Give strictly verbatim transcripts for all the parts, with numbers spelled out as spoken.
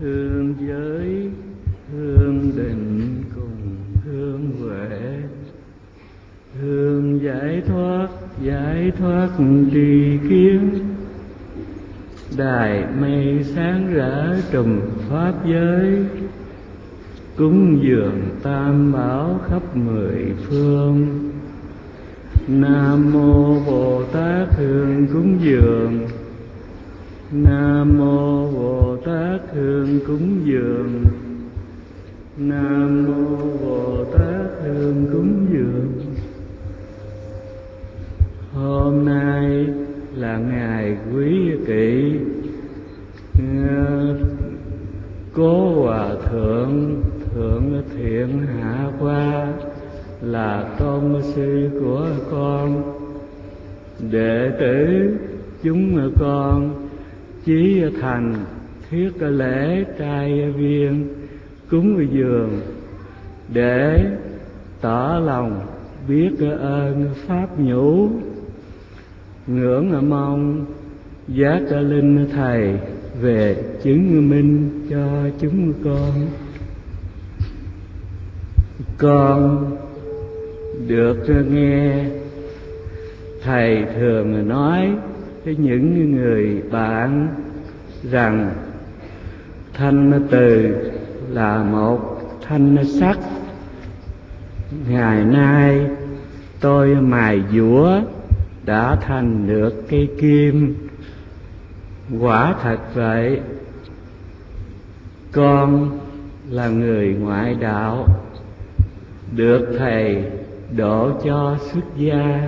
hương giới hương định cùng hương huệ, hương giải thoát giải thoát tri kiến, đài mây sáng rỡ trùm pháp giới, cúng dường tam bảo khắp mười phương. Nam mô Bồ Tát hương cúng dường, Nam mô Bồ Tát hương cúng dường, Nam mô Bồ Tát hương cúng dường. Hôm nay là ngày quý kỷ, Cố Hòa Thượng Thượng Thiện Hạ Hoa là tôn sư của con, đệ tử chúng con chí thành thiết lễ trai viên cúng dường để tỏ lòng biết ơn pháp nhũ, ngưỡng mong giác linh thầy về chứng minh cho chúng con. Con được nghe thầy thường nói với những người bạn rằng thanh từ là một thanh sắt. Ngày nay tôi mài dũa đã thành được cây kim. Quả thật vậy, con là người ngoại đạo, được thầy độ cho xuất gia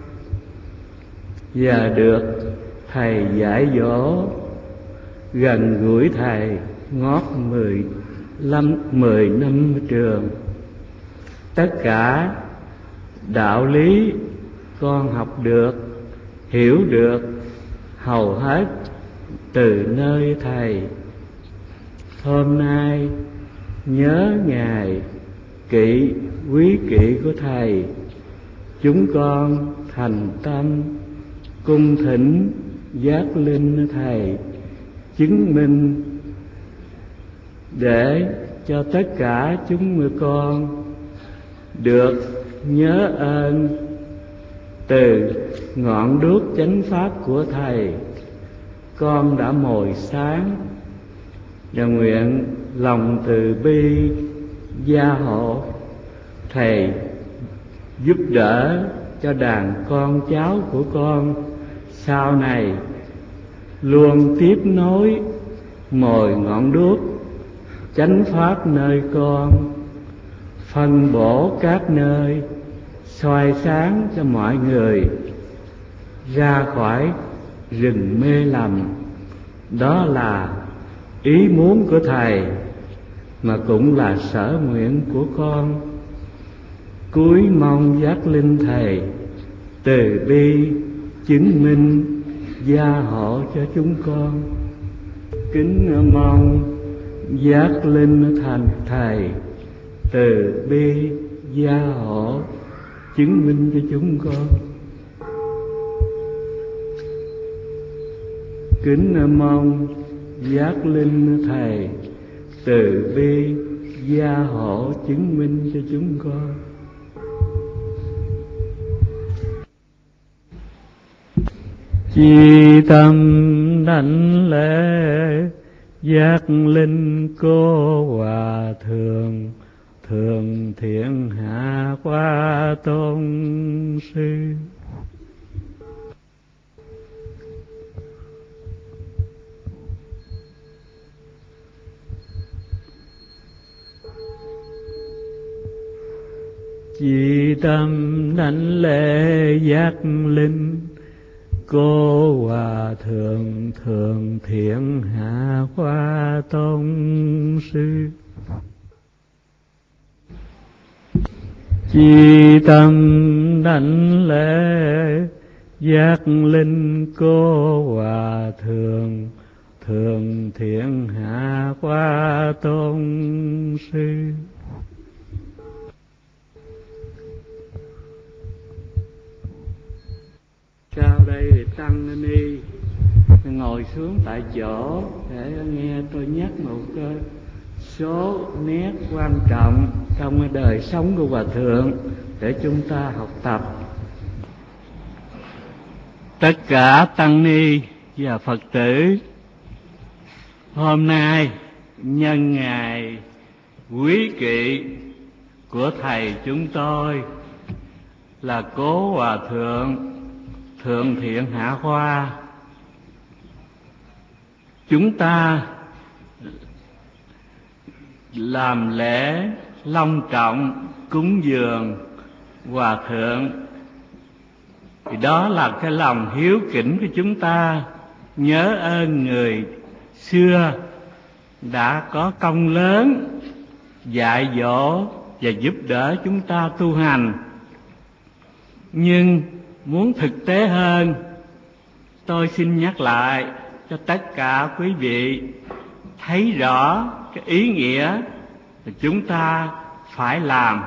và được thầy dạy dỗ, gần gũi thầy ngót mười lăm mười năm trường. Tất cả đạo lý con học được, hiểu được hầu hết từ nơi thầy. Hôm nay nhớ ngày kỵ quý kỵ của thầy, chúng con thành tâm cung thỉnh giác linh thầy chứng minh, để cho tất cả chúng con được nhớ ơn từ ngọn đuốc chánh pháp của thầy. Con đã mồi sáng và nguyện lòng từ bi gia hộ thầy giúp đỡ cho đàn con cháu của con sau này luôn tiếp nối mồi ngọn đuốc chánh pháp nơi con, phân bổ các nơi, soi sáng cho mọi người ra khỏi rừng mê lầm. Đó là ý muốn của thầy, mà cũng là sở nguyện của con. Cúi mong giác linh thầy từ bi chứng minh gia hộ cho chúng con. Kính mong giác linh thành thầy từ bi gia hộ chứng minh cho chúng con. Kính mong giác linh thầy từ bi gia hộ chứng minh cho chúng con. Chi tâm đảnh lễ giác linh cô Hòa Thượng Thượng Thiện Hạ Hoa tôn sư. Chi tâm đảnh lễ giác linh cô Hòa Thượng Thượng Thiện Hạ Hoa tôn sư. Chi tâm đảnh lễ giác linh cô Hòa Thượng Thượng Thiện Hạ Hoa tôn sư. Sau đây thì tăng ni ngồi xuống tại chỗ để nghe tôi nhắc một số nét quan trọng trong đời sống của Hòa Thượng để chúng ta học tập. Tất cả tăng ni và Phật tử, hôm nay nhân ngày quý kỵ của thầy chúng tôi là Cố Hòa Thượng Thượng Thiện Hạ Hoa, chúng ta làm lễ long trọng cúng dường Hòa Thượng. Thì đó là cái lòng hiếu kính của chúng ta, nhớ ơn người xưa đã có công lớn dạy dỗ và giúp đỡ chúng ta tu hành. Nhưng muốn thực tế hơn, tôi xin nhắc lại cho tất cả quý vị thấy rõ cái ý nghĩa mà chúng ta phải làm.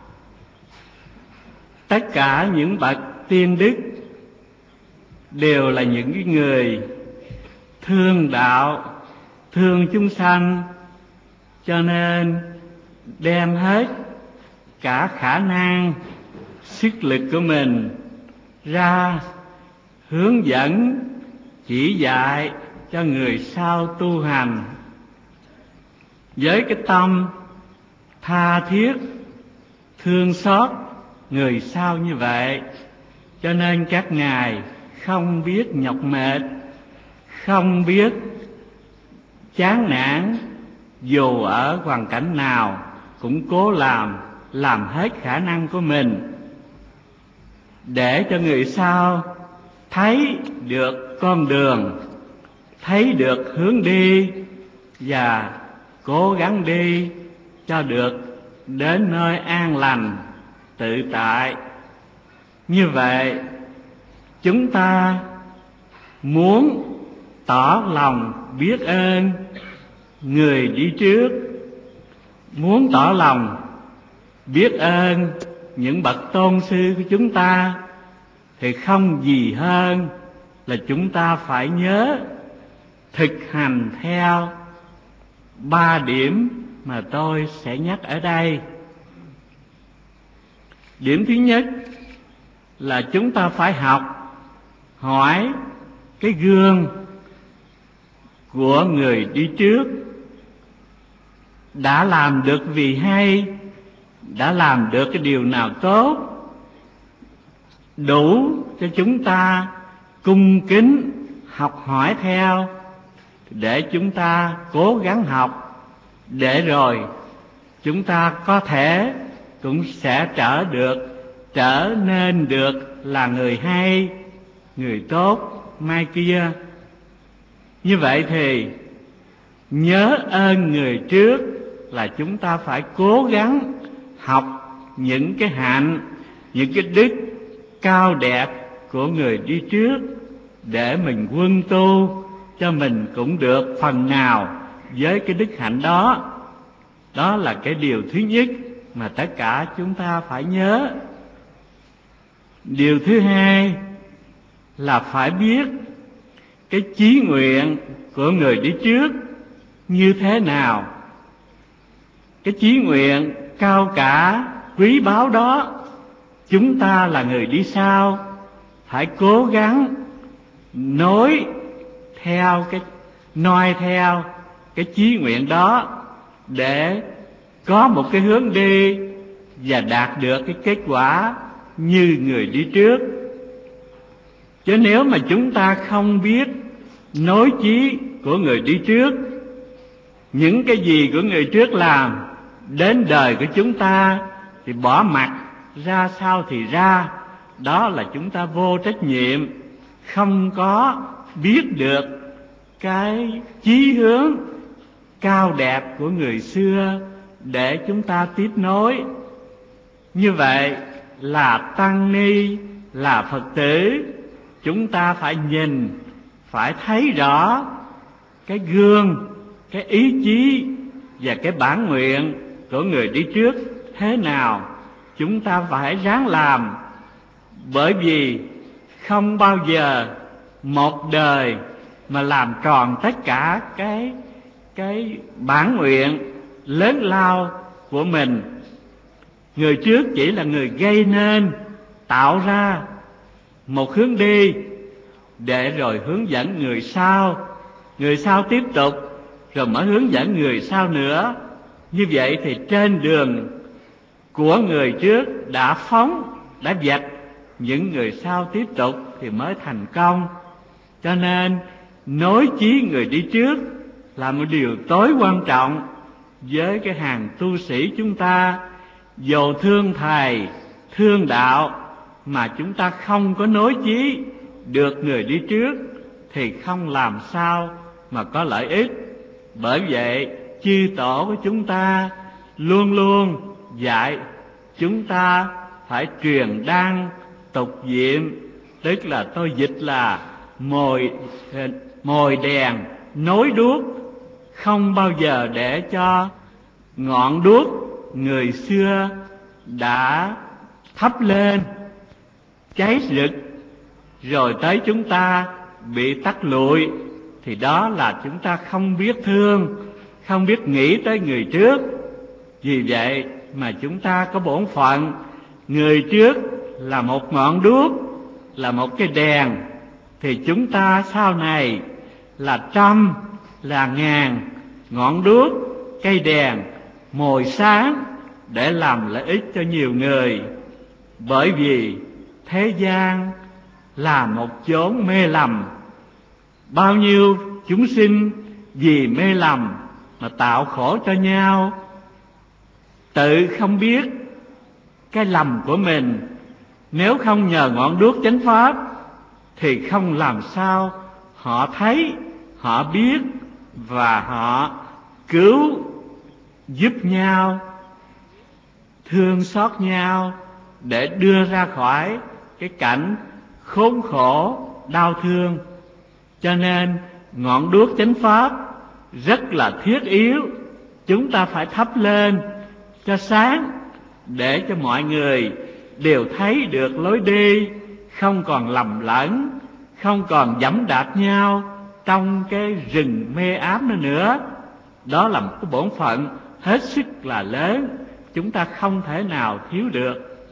Tất cả những bậc tiên đức đều là những người thương đạo, thương chúng sanh, cho nên đem hết cả khả năng, sức lực của mình ra hướng dẫn, chỉ dạy cho người sau tu hành. Với cái tâm tha thiết, thương xót người sau như vậy, cho nên các ngài không biết nhọc mệt, không biết chán nản, dù ở hoàn cảnh nào cũng cố làm, làm hết khả năng của mình để cho người sau thấy được con đường, thấy được hướng đi và cố gắng đi cho được đến nơi an lành, tự tại. Như vậy, chúng ta muốn tỏ lòng biết ơn người đi trước, muốn tỏ lòng biết ơn những bậc tôn sư của chúng ta, thì không gì hơn là chúng ta phải nhớ thực hành theo ba điểm mà tôi sẽ nhắc ở đây. Điểm thứ nhất là chúng ta phải học hỏi cái gương của người đi trước đã làm được vì hay, đã làm được cái điều nào tốt, đủ cho chúng ta cung kính học hỏi theo, để chúng ta cố gắng học, để rồi chúng ta có thể cũng sẽ trở được, trở nên được là người hay, người tốt mai kia. Như vậy thì nhớ ơn người trước là chúng ta phải cố gắng học những cái hạnh, những cái đức cao đẹp của người đi trước, để mình quân tu cho mình cũng được phần nào với cái đức hạnh đó. Đó là cái điều thứ nhất mà tất cả chúng ta phải nhớ. Điều thứ hai là phải biết cái chí nguyện của người đi trước như thế nào. Cái chí nguyện cao cả quý báu đó, chúng ta là người đi sau phải cố gắng nối theo cái noi theo cái chí nguyện đó, để có một cái hướng đi và đạt được cái kết quả như người đi trước. Chứ nếu mà chúng ta không biết nối chí của người đi trước, những cái gì của người trước làm đến đời của chúng ta thì bỏ mặc ra sao thì ra, đó là chúng ta vô trách nhiệm, không có biết được cái chí hướng cao đẹp của người xưa để chúng ta tiếp nối. Như vậy là tăng ni, là Phật tử, chúng ta phải nhìn, phải thấy rõ cái gương, cái ý chí và cái bản nguyện của người đi trước thế nào. Chúng ta phải ráng làm, bởi vì không bao giờ một đời mà làm tròn tất cả cái cái bản nguyện lớn lao của mình. Người trước chỉ là người gây nên, tạo ra một hướng đi để rồi hướng dẫn người sau, người sau tiếp tục rồi mới hướng dẫn người sau nữa. Như vậy thì trên đường của người trước đã phóng, đã vạch, những người sau tiếp tục thì mới thành công. Cho nên nối chí người đi trước là một điều tối quan trọng với cái hàng tu sĩ chúng ta. Dù thương thầy, thương đạo mà chúng ta không có nối chí được người đi trước thì không làm sao mà có lợi ích. Bởi vậy chư tổ của chúng ta luôn luôn dạy chúng ta phải truyền đăng tục diệm, tức là tôi dịch là mồi mồi đèn nối đuốc, không bao giờ để cho ngọn đuốc người xưa đã thắp lên cháy rực rồi tới chúng ta bị tắt lụi, thì đó là chúng ta không biết thương, không biết nghĩ tới người trước. Vì vậy mà chúng ta có bổn phận, người trước là một ngọn đuốc, là một cái đèn, thì chúng ta sau này là trăm, là ngàn ngọn đuốc, cây đèn mồi sáng để làm lợi ích cho nhiều người. Bởi vì thế gian là một chốn mê lầm, bao nhiêu chúng sinh vì mê lầm mà tạo khổ cho nhau, tự không biết cái lầm của mình. Nếu không nhờ ngọn đuốc chánh pháp thì không làm sao họ thấy, họ biết và họ cứu giúp nhau, thương xót nhau để đưa ra khỏi cái cảnh khốn khổ, đau thương. Cho nên ngọn đuốc chánh pháp rất là thiết yếu, chúng ta phải thắp lên cho sáng, để cho mọi người đều thấy được lối đi, không còn lầm lẫn, không còn dẫm đạp nhau trong cái rừng mê ám nữa nữa. Đó là một cái bổn phận hết sức là lớn, chúng ta không thể nào thiếu được.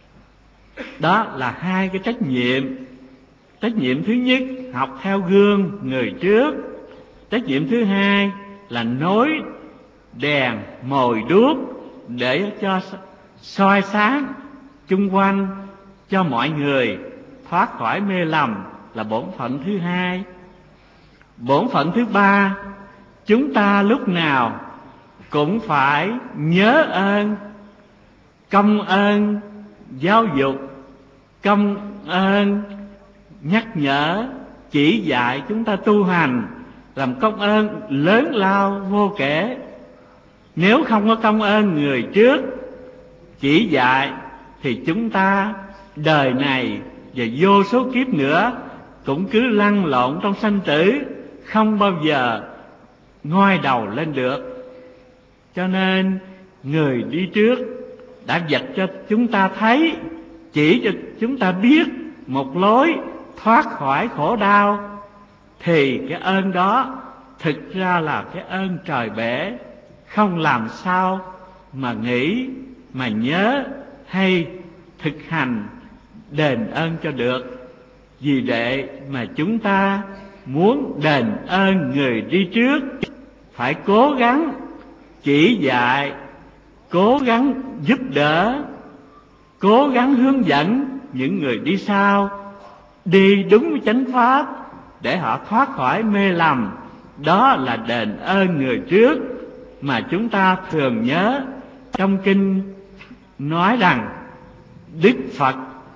Đó là hai cái trách nhiệm. Trách nhiệm thứ nhất, học theo gương người trước. Trách nhiệm thứ hai là nối đèn mồi đuốc để cho soi sáng chung quanh, cho mọi người thoát khỏi mê lầm, là bổn phận thứ hai. Bổn phận thứ ba, chúng ta lúc nào cũng phải nhớ ơn, công ơn giáo dục, công ơn nhắc nhở, chỉ dạy chúng ta tu hành, làm công ơn lớn lao vô kể. Nếu không có công ơn người trước chỉ dạy thì chúng ta đời này và vô số kiếp nữa cũng cứ lăn lộn trong sanh tử, không bao giờ ngoi đầu lên được. Cho nên người đi trước đã vạch cho chúng ta thấy, chỉ cho chúng ta biết một lối thoát khỏi khổ đau, thì cái ơn đó thực ra là cái ơn trời bể, không làm sao mà nghĩ, mà nhớ hay thực hành đền ơn cho được. Vì vậy mà chúng ta muốn đền ơn người đi trước, phải cố gắng chỉ dạy, cố gắng giúp đỡ, cố gắng hướng dẫn những người đi sau đi đúng chánh pháp để họ thoát khỏi mê lầm. Đó là đền ơn người trước mà chúng ta thường nhớ. Trong kinh nói rằng Đức Phật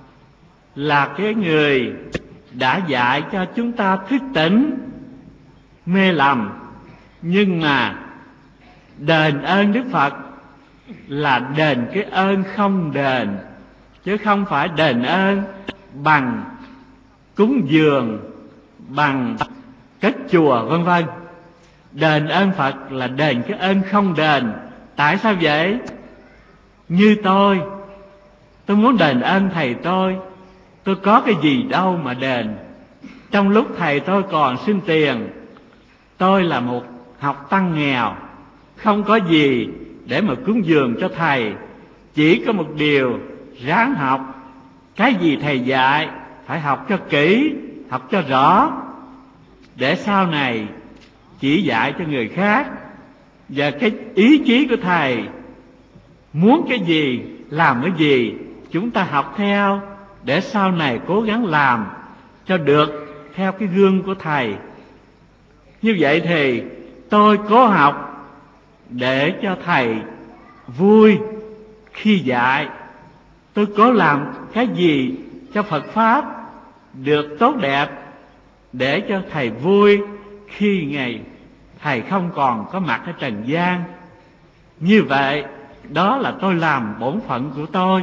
là cái người đã dạy cho chúng ta thức tỉnh mê lầm, nhưng mà đền ơn Đức Phật là đền cái ơn không đền, chứ không phải đền ơn bằng cúng dường, bằng cất chùa vân vân. Đền ơn Phật là đền cái ơn không đền. Tại sao vậy? Như tôi, tôi muốn đền ơn thầy tôi, tôi có cái gì đâu mà đền. trong lúc thầy tôi còn xin tiền, tôi là một học tăng nghèo, không có gì để mà cúng dường cho thầy, chỉ có một điều: ráng học. Cái gì thầy dạy phải học cho kỹ, học cho rõ, để sau này chỉ dạy cho người khác. Và cái ý chí của thầy muốn cái gì, làm cái gì, chúng ta học theo, để sau này cố gắng làm cho được theo cái gương của thầy. Như vậy thì tôi cố học để cho thầy vui khi dạy. Tôi cố làm cái gì cho Phật Pháp được tốt đẹp, để cho thầy vui khi ngày thầy không còn có mặt ở trần gian. Như vậy đó là tôi làm bổn phận của tôi.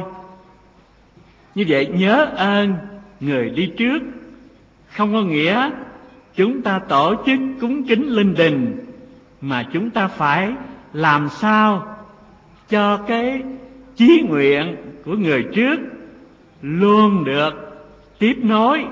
Như vậy nhớ ơn người đi trước không có nghĩa chúng ta tổ chức cúng kính linh đình, mà chúng ta phải làm sao cho cái chí nguyện của người trước luôn được tiếp nối,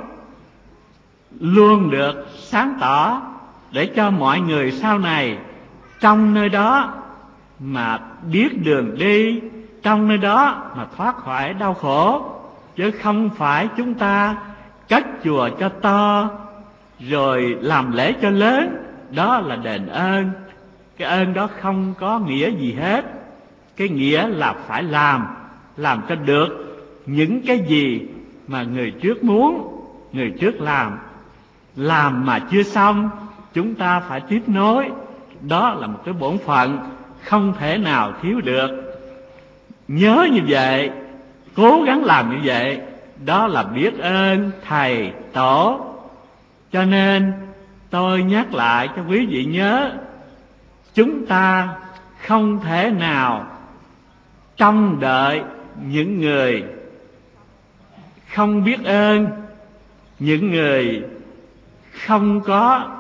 luôn được sáng tỏ, để cho mọi người sau này trong nơi đó mà biết đường đi, trong nơi đó mà thoát khỏi đau khổ. Chứ không phải chúng ta cất chùa cho to rồi làm lễ cho lớn, đó là đền ơn. Cái ơn đó không có nghĩa gì hết. Cái nghĩa là phải làm, làm cho được những cái gì mà người trước muốn, người trước làm. Làm mà chưa xong, chúng ta phải tiếp nối. Đó là một cái bổn phận không thể nào thiếu được. Nhớ như vậy, cố gắng làm như vậy, đó là biết ơn thầy tổ. Cho nên tôi nhắc lại cho quý vị nhớ, chúng ta không thể nào trông đợi những người không biết ơn, những người không có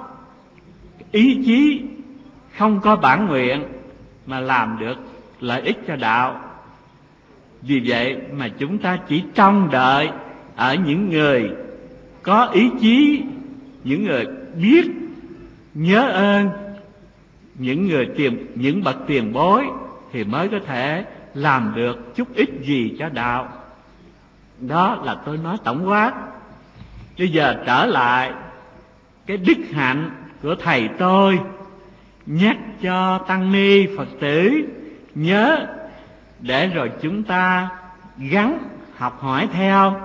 ý chí, không có bản nguyện mà làm được lợi ích cho đạo. Vì vậy mà chúng ta chỉ trông đợi ở những người có ý chí, những người biết nhớ ơn, những người tiền, những bậc tiền bối thì mới có thể làm được chút ít gì cho đạo. Đó là tôi nói tổng quát. Bây giờ trở lại cái đức hạnh của thầy tôi, nhắc cho tăng ni Phật tử nhớ, để rồi chúng ta gắng học hỏi theo.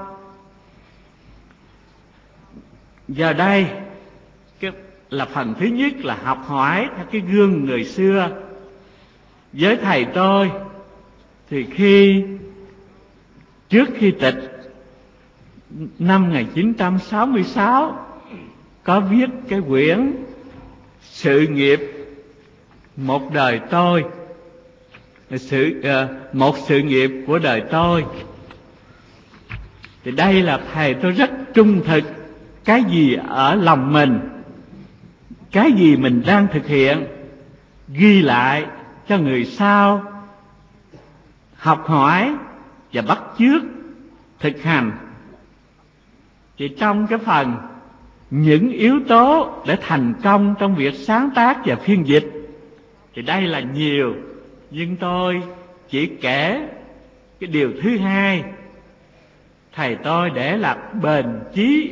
Giờ đây cái là phần thứ nhất là học hỏi theo cái gương người xưa. Với thầy tôi thì khi trước khi tịch năm một nghìn chín trăm sáu mươi sáu có viết cái quyển Sự nghiệp một đời tôi, sự uh, một sự nghiệp của đời tôi. Thì đây là thầy tôi rất trung thực, cái gì ở lòng mình, cái gì mình đang thực hiện, ghi lại cho người sau học hỏi và bắt chước thực hành. Thì trong cái phần những yếu tố để thành công trong việc sáng tác và phiên dịch thì đây là nhiều, nhưng tôi chỉ kể cái điều thứ hai. Thầy tôi để là bền chí.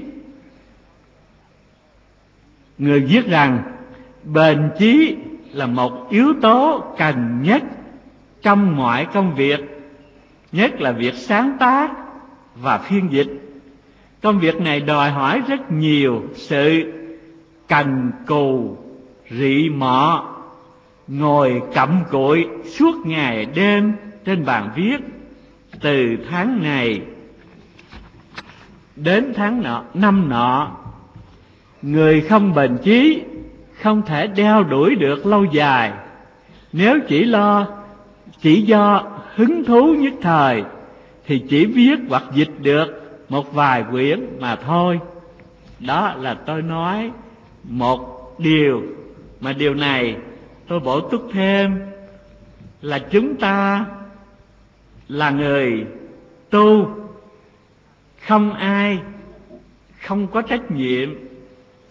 Người viết rằng bền chí là một yếu tố cần nhất trong mọi công việc, nhất là việc sáng tác và phiên dịch. Công việc này đòi hỏi rất nhiều sự cần cù, rị mọ, ngồi cặm cụi suốt ngày đêm trên bàn viết, từ tháng này đến tháng nọ, năm nọ. Người không bền chí không thể đeo đuổi được lâu dài. Nếu chỉ lo chỉ do hứng thú nhất thời thì chỉ viết hoặc dịch được một vài quyển mà thôi. Đó là tôi nói một điều, mà điều này tôi bổ túc thêm là chúng ta là người tu, không ai không có trách nhiệm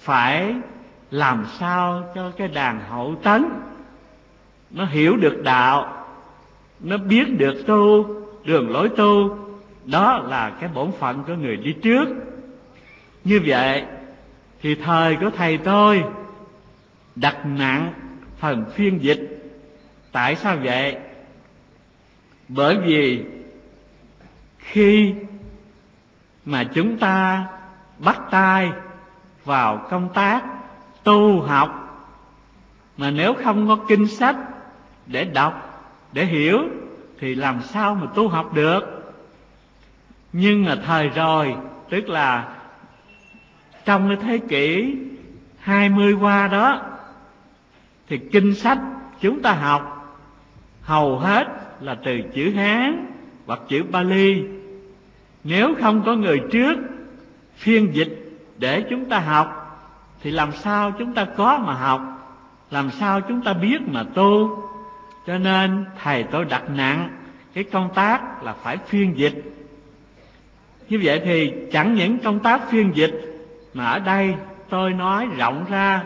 phải làm sao cho cái đàn hậu tấn nó hiểu được đạo, nó biết được tu, đường lối tu. Đó là cái bổn phận của người đi trước. Như vậy thì thời của thầy tôi đặt nặng phần phiên dịch. Tại sao vậy? Bởi vì khi mà chúng ta bắt tay vào công tác tu học, mà nếu không có kinh sách để đọc, để hiểu, thì làm sao mà tu học được. Nhưng mà thời rồi, tức là trong cái thế kỷ hai mươi qua đó, thì kinh sách chúng ta học hầu hết là từ chữ Hán hoặc chữ Pali. Nếu không có người trước phiên dịch để chúng ta học, thì làm sao chúng ta có mà học, làm sao chúng ta biết mà tu. Cho nên thầy tôi đặt nặng cái công tác là phải phiên dịch. Như vậy thì chẳng những công tác phiên dịch, mà ở đây tôi nói rộng ra,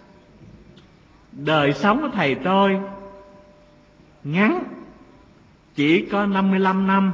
đời sống của thầy tôi ngắn, chỉ có năm mươi lăm năm.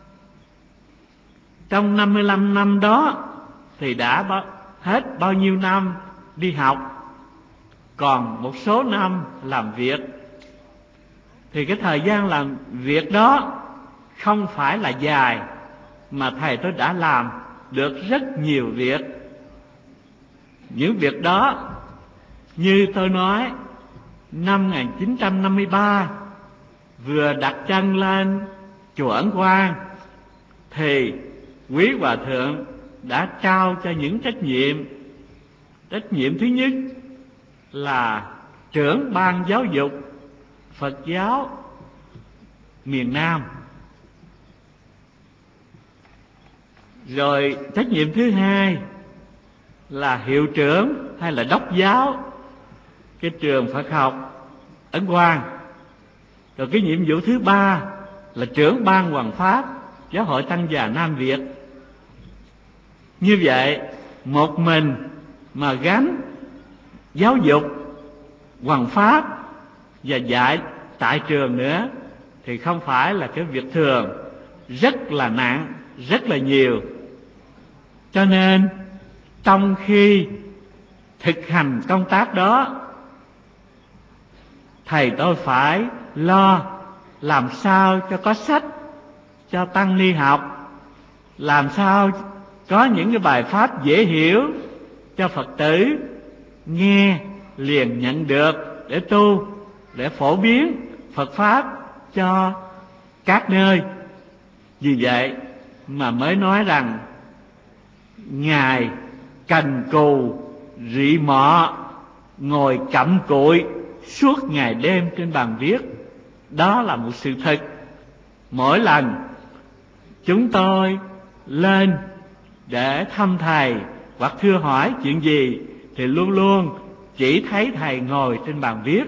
Trong năm mươi lăm năm đó thì đã bao, hết bao nhiêu năm đi học, còn một số năm làm việc. Thì cái thời gian làm việc đó không phải là dài, mà thầy tôi đã làm được rất nhiều việc. Những việc đó như tôi nói, năm một nghìn chín trăm năm mươi ba vừa đặt chân lên chùa Ấn Quang, thì quý hòa thượng đã trao cho những trách nhiệm. Trách nhiệm thứ nhất là trưởng ban giáo dục Phật giáo miền Nam. Rồi trách nhiệm thứ hai là hiệu trưởng hay là đốc giáo cái trường Phật học Ấn Quang. Rồi cái nhiệm vụ thứ ba là trưởng ban Hoằng Pháp Giáo hội Tăng già Nam Việt. Như vậy một mình mà gánh giáo dục, hoằng pháp và dạy tại trường nữa thì không phải là cái việc thường, rất là nặng, rất là nhiều. Cho nên trong khi thực hành công tác đó, thầy tôi phải lo làm sao cho có sách cho tăng ni học, làm sao có những cái bài pháp dễ hiểu cho Phật tử nghe liền nhận được để tu, để phổ biến Phật pháp cho các nơi. Vì vậy mà mới nói rằng Ngài cần cù rị mọ, ngồi cặm cụi suốt ngày đêm trên bàn viết. Đó là một sự thật. Mỗi lần chúng tôi lên để thăm thầy hoặc thưa hỏi chuyện gì thì luôn luôn chỉ thấy thầy ngồi trên bàn viết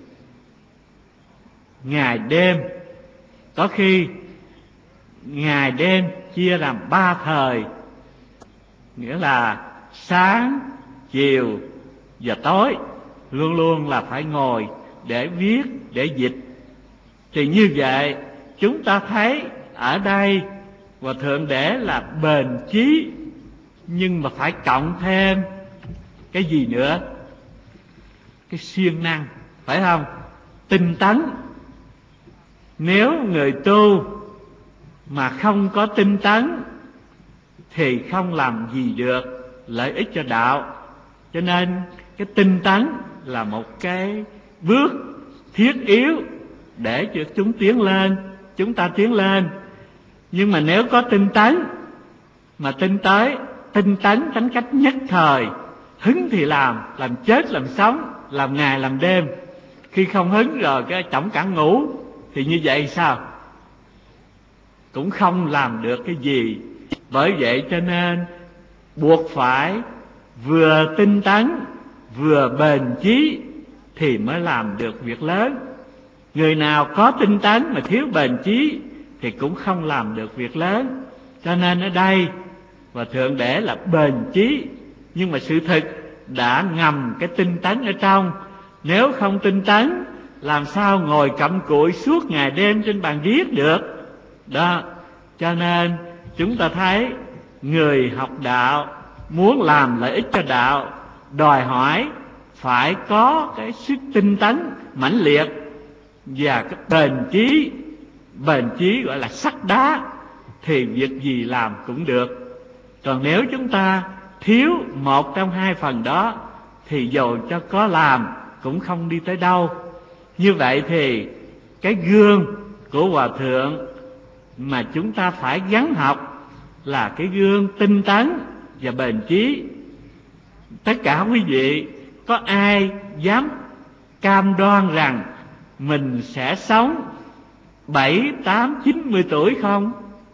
ngày đêm. Có khi ngày đêm chia làm ba thời, nghĩa là sáng, chiều và tối, luôn luôn là phải ngồi để viết, để dịch. Thì như vậy chúng ta thấy ở đây Hòa Thượng để là bền chí, nhưng mà phải cộng thêm cái gì nữa? Cái siêng năng, phải không? Tinh tấn. Nếu người tu mà không có tinh tấn thì không làm gì được lợi ích cho đạo. Cho nên cái tinh tấn là một cái bước thiết yếu để cho chúng tiến lên, chúng ta tiến lên. Nhưng mà nếu có tinh tấn mà tinh tới, tinh tấn tính cách nhất thời, hứng thì làm, làm chết làm sống, làm ngày làm đêm. Khi không hứng rồi cái chổng cả ngủ, thì như vậy sao? Cũng không làm được cái gì. Bởi vậy cho nên buộc phải vừa tinh tấn vừa bền chí thì mới làm được việc lớn. Người nào có tinh tấn mà thiếu bền chí thì cũng không làm được việc lớn. Cho nên ở đây Hòa Thượng để là bền chí, nhưng mà sự thực đã ngầm cái tinh tấn ở trong. Nếu không tinh tấn, làm sao ngồi cặm cụi suốt ngày đêm trên bàn viết được. Đó, cho nên chúng ta thấy người học đạo muốn làm lợi ích cho đạo, đòi hỏi phải có cái sức tinh tấn mãnh liệt và cái bền chí. Bền chí gọi là sắt đá, thì việc gì làm cũng được. Còn nếu chúng ta thiếu một trong hai phần đó, thì dầu cho có làm cũng không đi tới đâu. Như vậy thì cái gương của Hòa Thượng mà chúng ta phải gắng học là cái gương tinh tấn và bền chí. Tất cả quý vị có ai dám cam đoan rằng mình sẽ sống bảy, tám, chín mươi tuổi không?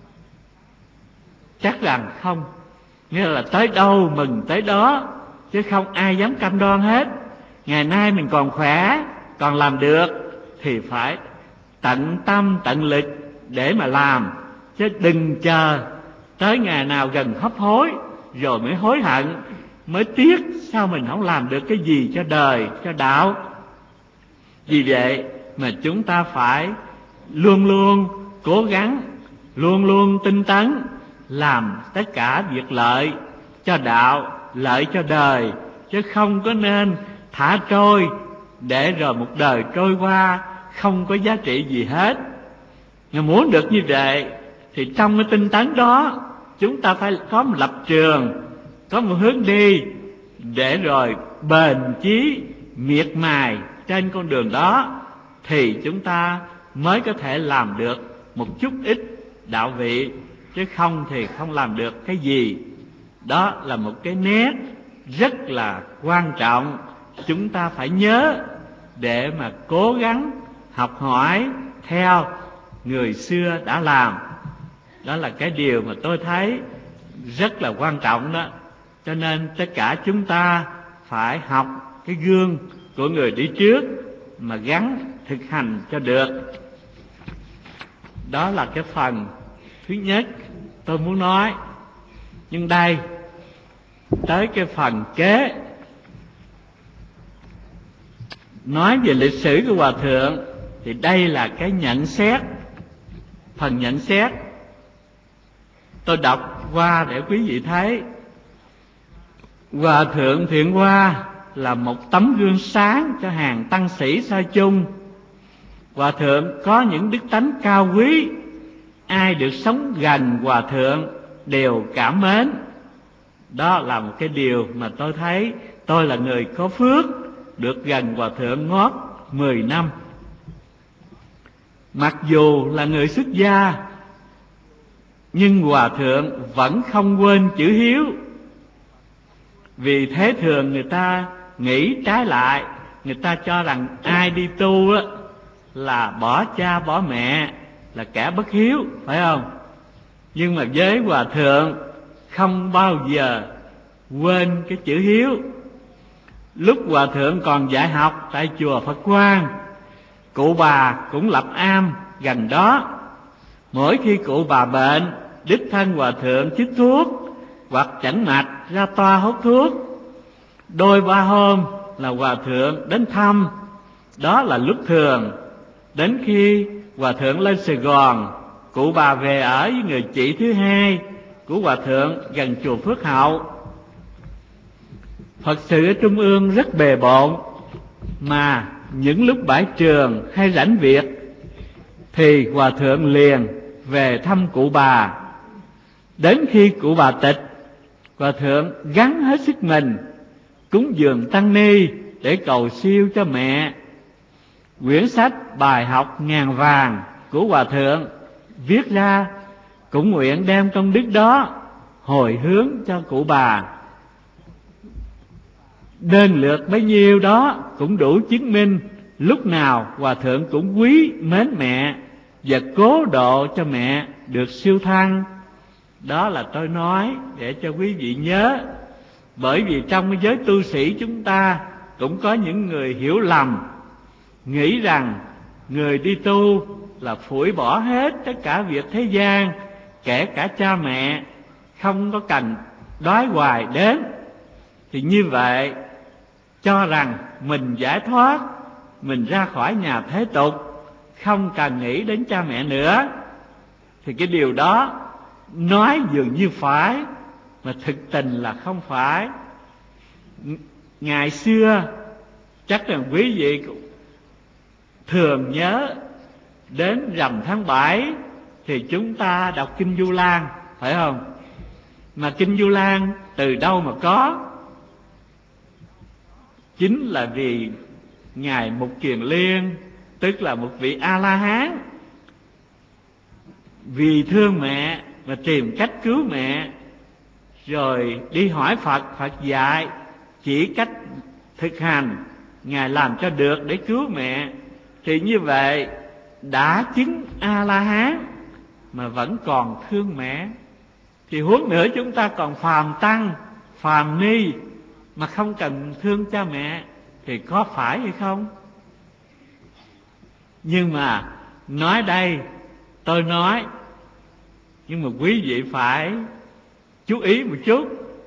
Chắc rằng không. Nghĩa là tới đâu mừng tới đó, chứ không ai dám cam đoan hết. Ngày nay mình còn khỏe, còn làm được thì phải tận tâm tận lực để mà làm, chứ đừng chờ tới ngày nào gần hấp hối rồi mới hối hận, mới tiếc sao mình không làm được cái gì cho đời, cho đạo. Vì vậy mà chúng ta phải luôn luôn cố gắng, luôn luôn tinh tấn, làm tất cả việc lợi cho đạo, lợi cho đời, chứ không có nên thả trôi để rồi một đời trôi qua không có giá trị gì hết. Nếu muốn được như vậy thì trong cái tinh tấn đó chúng ta phải có một lập trường, có một hướng đi, để rồi bền chí miệt mài trên con đường đó, thì chúng ta mới có thể làm được một chút ít đạo vị, chứ không thì không làm được cái gì. Đó là một cái nét rất là quan trọng, chúng ta phải nhớ để mà cố gắng học hỏi theo người xưa đã làm. Đó là cái điều mà tôi thấy rất là quan trọng đó. Cho nên tất cả chúng ta phải học cái gương của người đi trước mà gắng thực hành cho được. Đó là cái phần thứ nhất tôi muốn nói. Nhưng đây, tới cái phần kế, nói về lịch sử của Hòa Thượng, thì đây là cái nhận xét. Phần nhận xét tôi đọc qua để quý vị thấy. Hòa Thượng Thiện Hoa là một tấm gương sáng cho hàng tăng sĩ soi chung. Hòa Thượng có những đức tánh cao quý, ai được sống gần Hòa Thượng đều cảm mến. Đó là một cái điều mà tôi thấy tôi là người có phước, được gần Hòa Thượng ngót mười năm. Mặc dù là người xuất gia, nhưng Hòa Thượng vẫn không quên chữ hiếu. Vì thế thường người ta nghĩ trái lại, người ta cho rằng ai đi tu á là bỏ cha bỏ mẹ, là kẻ bất hiếu, phải không? Nhưng mà với Hòa Thượng không bao giờ quên cái chữ hiếu. Lúc Hòa Thượng còn dạy học tại chùa Phật Quang, cụ bà cũng lập am gần đó. Mỗi khi cụ bà bệnh, đích thân Hòa Thượng chích thuốc hoặc chẩn mạch ra toa hút thuốc. Đôi ba hôm là Hòa Thượng đến thăm, đó là lúc thường. Đến khi Hòa Thượng lên Sài Gòn, cụ bà về ở với người chị thứ hai của Hòa Thượng gần chùa Phước Hậu. Phật sự ở Trung ương rất bề bộn, mà những lúc bãi trường hay rảnh việc thì Hòa Thượng liền về thăm cụ bà. Đến khi cụ bà tịch, Hòa Thượng gắng hết sức mình cúng dường tăng ni để cầu siêu cho mẹ. Quyển sách Bài học ngàn vàng của Hòa Thượng viết ra cũng nguyện đem công đức đó hồi hướng cho cụ bà. Đơn lượt bấy nhiêu đó cũng đủ chứng minh lúc nào Hòa Thượng cũng quý mến mẹ và cố độ cho mẹ được siêu thăng. Đó là tôi nói để cho quý vị nhớ. Bởi vì trong cái giới tu sĩ chúng ta cũng có những người hiểu lầm, nghĩ rằng người đi tu là phủi bỏ hết tất cả việc thế gian, kể cả cha mẹ, không có cần đói hoài đến. Thì như vậy cho rằng mình giải thoát, mình ra khỏi nhà thế tục, không cần nghĩ đến cha mẹ nữa. Thì cái điều đó nói dường như phải, mà thực tình là không phải. Ngày xưa chắc rằng quý vị cũng thường nhớ đến rằm tháng bảy thì chúng ta đọc kinh Du Lan, phải không? Mà kinh Du Lan từ đâu mà có? Chính là vì Ngài Mục Kiền Liên, tức là một vị A-la-hán, vì thương mẹ mà tìm cách cứu mẹ, rồi đi hỏi Phật, Phật dạy chỉ cách thực hành, Ngài làm cho được để cứu mẹ. Thì như vậy đã chứng A-la-hán mà vẫn còn thương mẹ, thì huống nữa chúng ta còn phàm tăng, phàm ni mà không cần thương cha mẹ thì có phải hay không? Nhưng mà nói đây, tôi nói, nhưng mà quý vị phải chú ý một chút.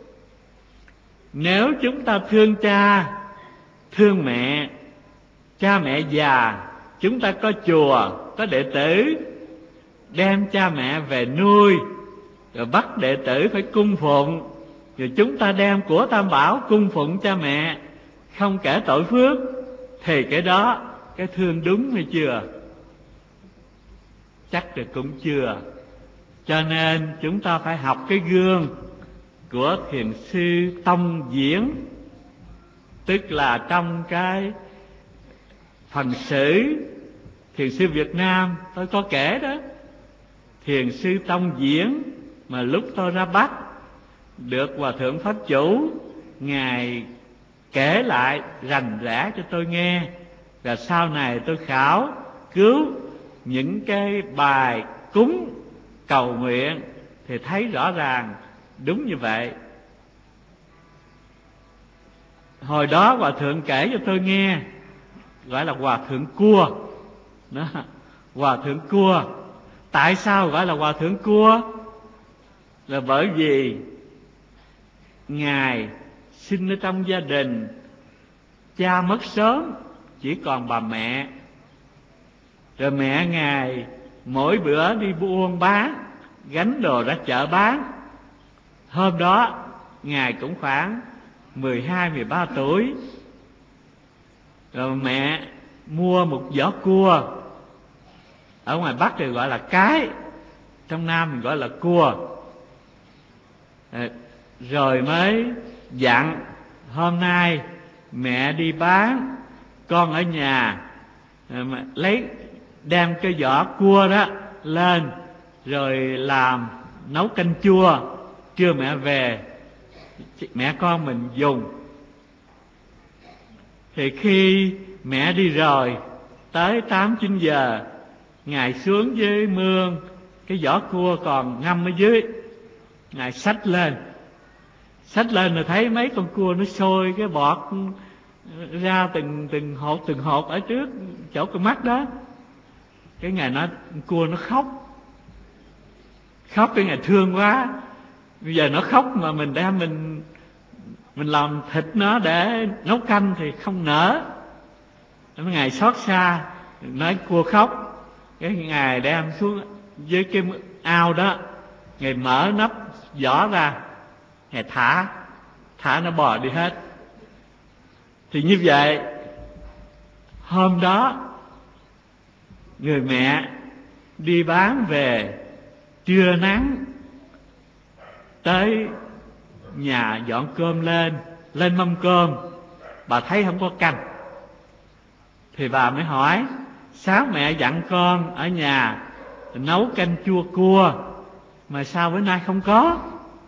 Nếu chúng ta thương cha, thương mẹ, cha mẹ già, chúng ta có chùa, có đệ tử, đem cha mẹ về nuôi, rồi bắt đệ tử phải cung phụng, rồi chúng ta đem của Tam Bảo cung phụng cha mẹ, không kể tội phước, thì cái đó, cái thương đúng hay chưa? Chắc là cũng chưa. Cho nên chúng ta phải học cái gương của Thiền sư Tông Diễn, tức là trong cái phần sử Thiền sư Việt Nam tôi có kể đó. Thiền sư Tông Diễn mà lúc tôi ra Bắc được Hòa Thượng Pháp Chủ Ngài kể lại rành rẽ cho tôi nghe, và sau này tôi khảo cứu những cái bài cúng cầu nguyện thì thấy rõ ràng đúng như vậy. Hồi đó Hòa Thượng kể cho tôi nghe, gọi là Hòa Thượng Cua đó. Hòa Thượng Cua. Tại sao gọi là Hòa Thượng Cua? Là bởi vì Ngài sinh ở trong gia đình cha mất sớm, chỉ còn bà mẹ. Rồi mẹ Ngài mỗi bữa đi buôn bán, gánh đồ ra chợ bán. Hôm đó Ngài cũng khoảng mười hai, mười ba tuổi. Rồi mẹ mua một giỏ cua, ở ngoài Bắc thì gọi là cái, trong Nam mình gọi là cua. Rồi mới dặn hôm nay mẹ đi bán, con ở nhà lấy đem cái vỏ cua đó lên, rồi làm nấu canh chua, trưa mẹ về mẹ con mình dùng. Thì khi mẹ đi rồi, tới tám chín giờ, Ngài xuống dưới mương, cái vỏ cua còn ngâm ở dưới, Ngài xách lên. Xách lên rồi thấy mấy con cua nó sôi cái bọt ra từng từng hột từng hột ở trước chỗ cái mắt đó. Cái Ngài nói cua nó khóc. Khóc cái Ngài thương quá. Bây giờ nó khóc mà mình đem mình mình làm thịt nó để nấu canh thì không nở. Ngài xót xa, nói cua khóc. Cái Ngài đem xuống dưới cái ao đó, Ngài mở nắp vỏ ra, Ngài thả, thả nó bò đi hết. Thì như vậy, hôm đó người mẹ đi bán về trưa nắng, tới nhà dọn cơm lên, lên mâm cơm, bà thấy không có canh. Thì bà mới hỏi, sáng mẹ dặn con ở nhà nấu canh chua cua, mà sao bữa nay không có?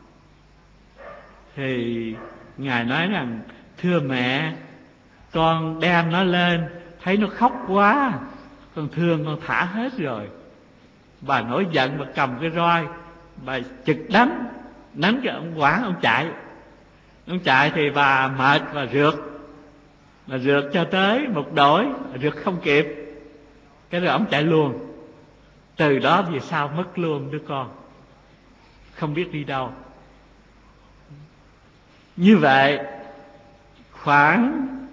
Thì Ngài nói rằng, thưa mẹ, con đem nó lên, thấy nó khóc quá, con thương con thả hết rồi. Bà nổi giận, bà cầm cái roi, bà chực đánh, đánh cho ông quản, ông chạy. Ông chạy thì bà mệt và rượt, mà rượt cho tới một đổi, rượt không kịp, cái rồi ông chạy luôn. Từ đó về sau mất luôn đứa con, không biết đi đâu. Như vậy khoảng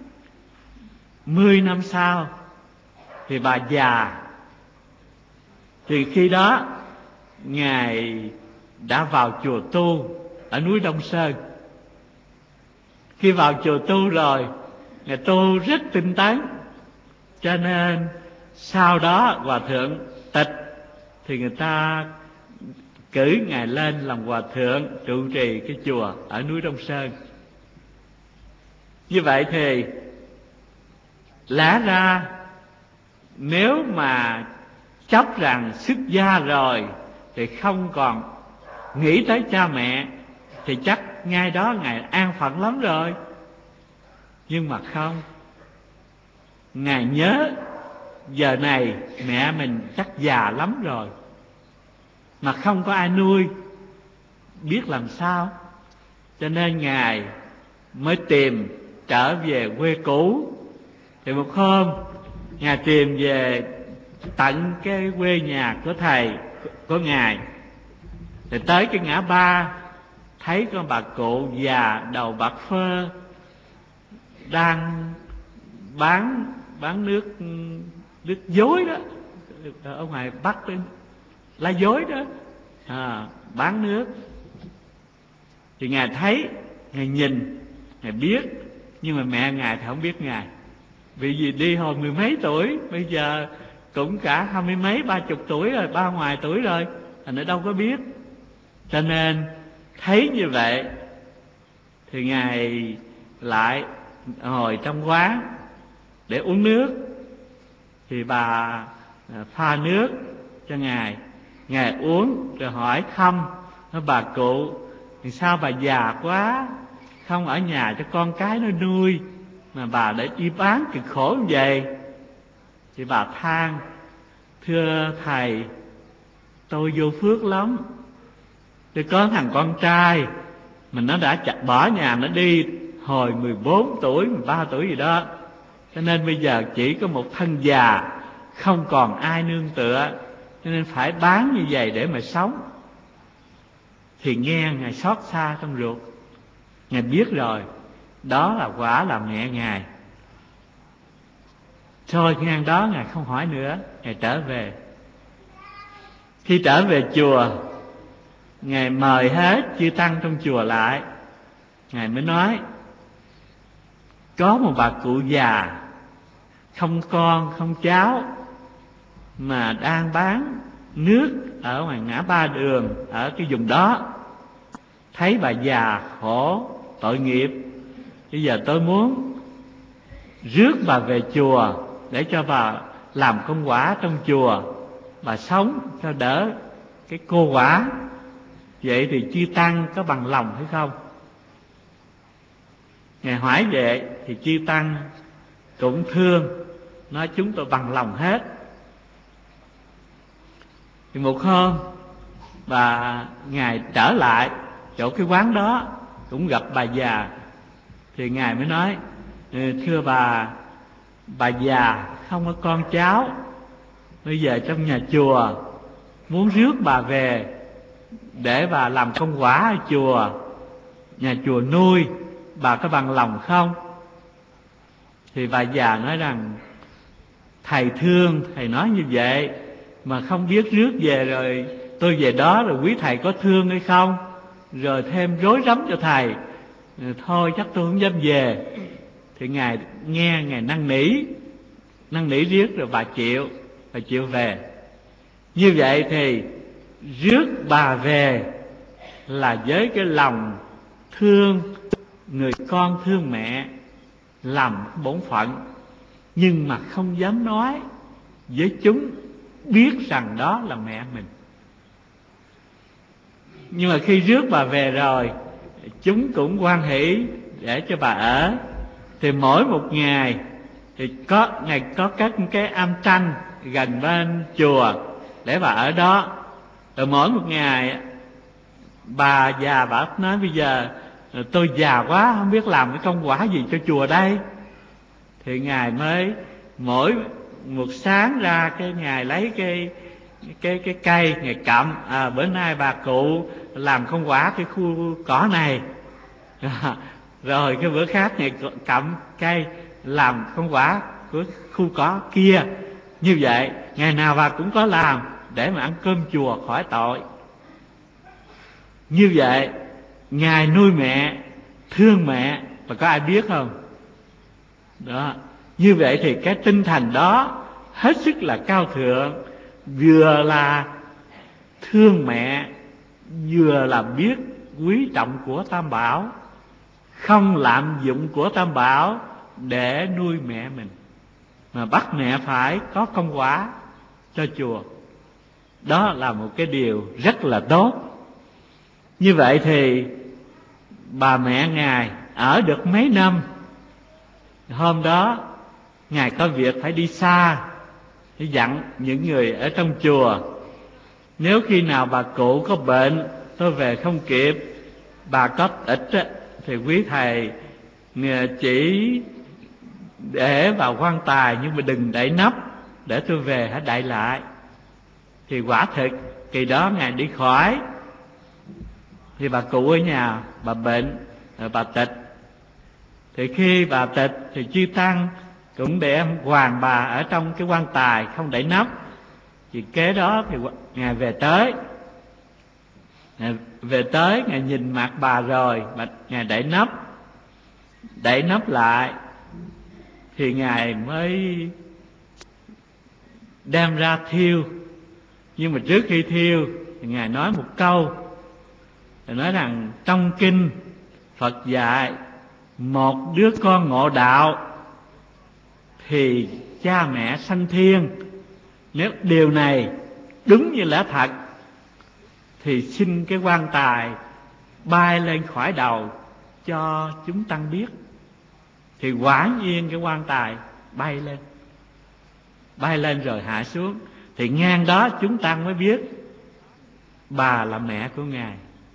Mười năm sau thì bà già. Thì khi đó Ngài đã vào chùa tu ở núi Đông Sơn. Khi vào chùa tu rồi, Ngài tu rất tinh tấn, cho nên sau đó Hòa Thượng Tịch thì người ta cử Ngài lên làm Hòa Thượng trụ trì cái chùa ở núi Đông Sơn. Như vậy thì lẽ ra nếu mà chấp rằng xuất gia rồi thì không còn nghĩ tới cha mẹ thì chắc ngay đó Ngài an phận lắm rồi. Nhưng mà không, Ngài nhớ giờ này mẹ mình chắc già lắm rồi, mà không có ai nuôi, biết làm sao. Cho nên Ngài mới tìm trở về quê cũ. Thì một hôm Ngài tìm về tận cái quê nhà của thầy của Ngài. Thì tới cái ngã ba, thấy con bà cụ già đầu bạc phơ đang bán bán nước nước dối đó, ở ngoài Bắc bên lá dối đó, à, bán nước. Thì Ngài thấy, Ngài nhìn, Ngài biết, nhưng mà mẹ Ngài thì không biết Ngài. Vì gì đi hồi mười mấy tuổi, bây giờ cũng cả hai mươi mấy, ba chục tuổi rồi, ba ngoài tuổi rồi, thành nó đâu có biết. Cho nên thấy như vậy thì Ngài lại ngồi trong quán để uống nước. Thì bà pha nước cho Ngài, Ngài uống rồi hỏi thăm bà cụ: thì sao bà già quá, không ở nhà cho con cái nó nuôi, mà bà để đi bán cực khổ như vậy? Thì bà than: thưa thầy, tôi vô phước lắm. Tôi có thằng con trai mà nó đã chặt bỏ nhà nó đi hồi mười bốn tuổi, mười ba tuổi gì đó. Cho nên bây giờ chỉ có một thân già, không còn ai nương tựa, cho nên phải bán như vậy để mà sống. Thì nghe Ngài xót xa trong ruột. Ngài biết rồi, đó là quả là mẹ Ngài. Thôi ngang đó Ngài không hỏi nữa, Ngài trở về. Khi trở về chùa, Ngài mời hết chư tăng trong chùa lại. Ngài mới nói: có một bà cụ già, không con không cháu, mà đang bán nước ở ngoài ngã ba đường ở cái vùng đó. Thấy bà già khổ tội nghiệp, bây giờ tôi muốn rước bà về chùa để cho bà làm công quả trong chùa, bà sống cho đỡ cái cô quả. Vậy thì chư tăng có bằng lòng hay không? Ngài hỏi vậy thì chư tăng cũng thương, nói chúng tôi bằng lòng hết. Thì một hôm bà Ngài trở lại chỗ cái quán đó, cũng gặp bà già. Thì Ngài mới nói: thưa bà, bà già không có con cháu, bây giờ trong nhà chùa muốn rước bà về để bà làm công quả ở chùa, nhà chùa nuôi, bà có bằng lòng không? Thì bà già nói rằng: thầy thương, thầy nói như vậy mà không biết rước về rồi tôi về đó rồi quý thầy có thương hay không, rồi thêm rối rắm cho thầy, thôi chắc tôi không dám về. Thì Ngài nghe, Ngài năn nỉ, năn nỉ riết rồi bà chịu, bà chịu về. Như vậy thì rước bà về là với cái lòng thương người con thương mẹ, làm bổn phận, nhưng mà không dám nói với chúng biết rằng đó là mẹ mình. Nhưng mà khi rước bà về rồi, chúng cũng hoan hỷ để cho bà ở. Thì mỗi một ngày thì có ngày có các cái am tranh gần bên chùa để bà ở đó. Rồi mỗi một ngày bà già bà nói: bây giờ tôi già quá, không biết làm cái công quả gì cho chùa đây. Thì Ngài mới mỗi một sáng ra cái Ngài lấy cái cái cái cây Ngài cặm: à, bữa nay bà cụ làm công quả cái khu cỏ này. Rồi cái bữa khác Ngài cặm cây làm công quả của khu có kia. Như vậy ngày nào bà cũng có làm để mà ăn cơm chùa khỏi tội. Như vậy Ngài nuôi mẹ, thương mẹ, và có ai biết không? Đó. Như vậy thì cái tinh thần đó hết sức là cao thượng, vừa là thương mẹ, vừa là biết quý trọng của Tam Bảo, không lạm dụng của Tam Bảo để nuôi mẹ mình, mà bắt mẹ phải có công quả cho chùa. Đó là một cái điều rất là tốt. Như vậy thì bà mẹ Ngài ở được mấy năm. Hôm đó Ngài có việc phải đi xa, để dặn những người ở trong chùa: nếu khi nào bà cụ có bệnh, tôi về không kịp, bà có ít thì quý thầy chỉ để vào quan tài, nhưng mà đừng đậy nắp, để tôi về hãy đậy lại. Thì quả thực kỳ đó Ngài đi khỏi, thì bà cụ ở nhà bà bệnh, rồi bà tịch. Thì khi bà tịch thì chư tăng cũng đem hoàng bà ở trong cái quan tài không đậy nắp. Thì kế đó thì Ngài về tới, Ngài về tới Ngài nhìn mặt bà rồi, Ngài đậy nắp, đậy nắp lại, thì Ngài mới đem ra thiêu. Nhưng mà trước khi thiêu thì Ngài nói một câu, Ngài nói rằng trong kinh Phật dạy một đứa con ngộ đạo thì cha mẹ sanh thiên. Nếu điều này đúng như lẽ thật thì xin cái quan tài bay lên khỏi đầu cho chúng tăng biết. Thì quả nhiên cái quan tài bay lên, bay lên rồi hạ xuống. Thì ngang đó chúng tăng mới biết bà là mẹ của Ngài.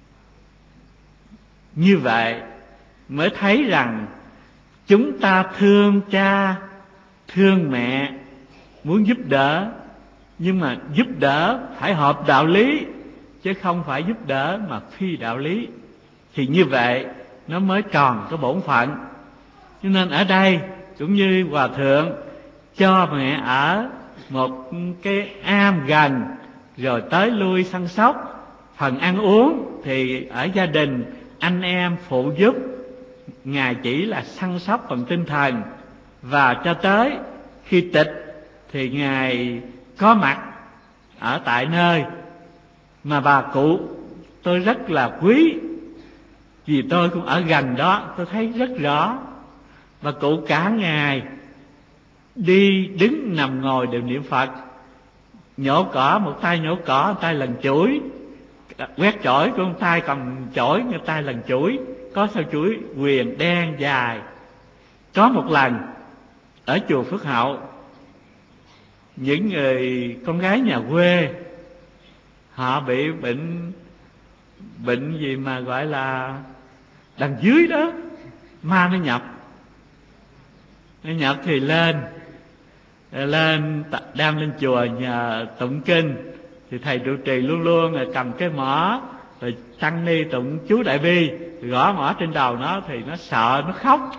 Như vậy mới thấy rằng chúng ta thương cha, thương mẹ, muốn giúp đỡ, nhưng mà giúp đỡ phải hợp đạo lý, chứ không phải giúp đỡ mà phi đạo lý. Thì như vậy nó mới tròn cái bổn phận. Cho nên ở đây cũng như Hòa Thượng cho mẹ ở một cái am gần, rồi tới lui săn sóc. Phần ăn uống thì ở gia đình anh em phụ giúp, Ngài chỉ là săn sóc bằng tinh thần. Và cho tới khi tịch thì Ngài có mặt ở tại nơi. Mà bà cụ tôi rất là quý, vì tôi cũng ở gần đó, tôi thấy rất rõ. Bà cụ cả ngày đi đứng nằm ngồi đều niệm Phật, nhổ cỏ một tay nhổ cỏ, một tay lần chổi, quét chổi của một tay cầm chổi, một tay lần chổi. Có sao chuỗi quyền đen dài. Có một lần ở chùa Phước Hậu, những người con gái nhà quê họ bị bệnh, bệnh gì mà gọi là đằng dưới đó, ma nó nhập. Nó nhập thì lên, lên đem lên chùa nhờ tụng kinh. Thì thầy trụ trì luôn luôn là cầm cái mõ, rồi tăng ni tụng chú Đại Bi, gõ mõ trên đầu nó thì nó sợ, nó khóc.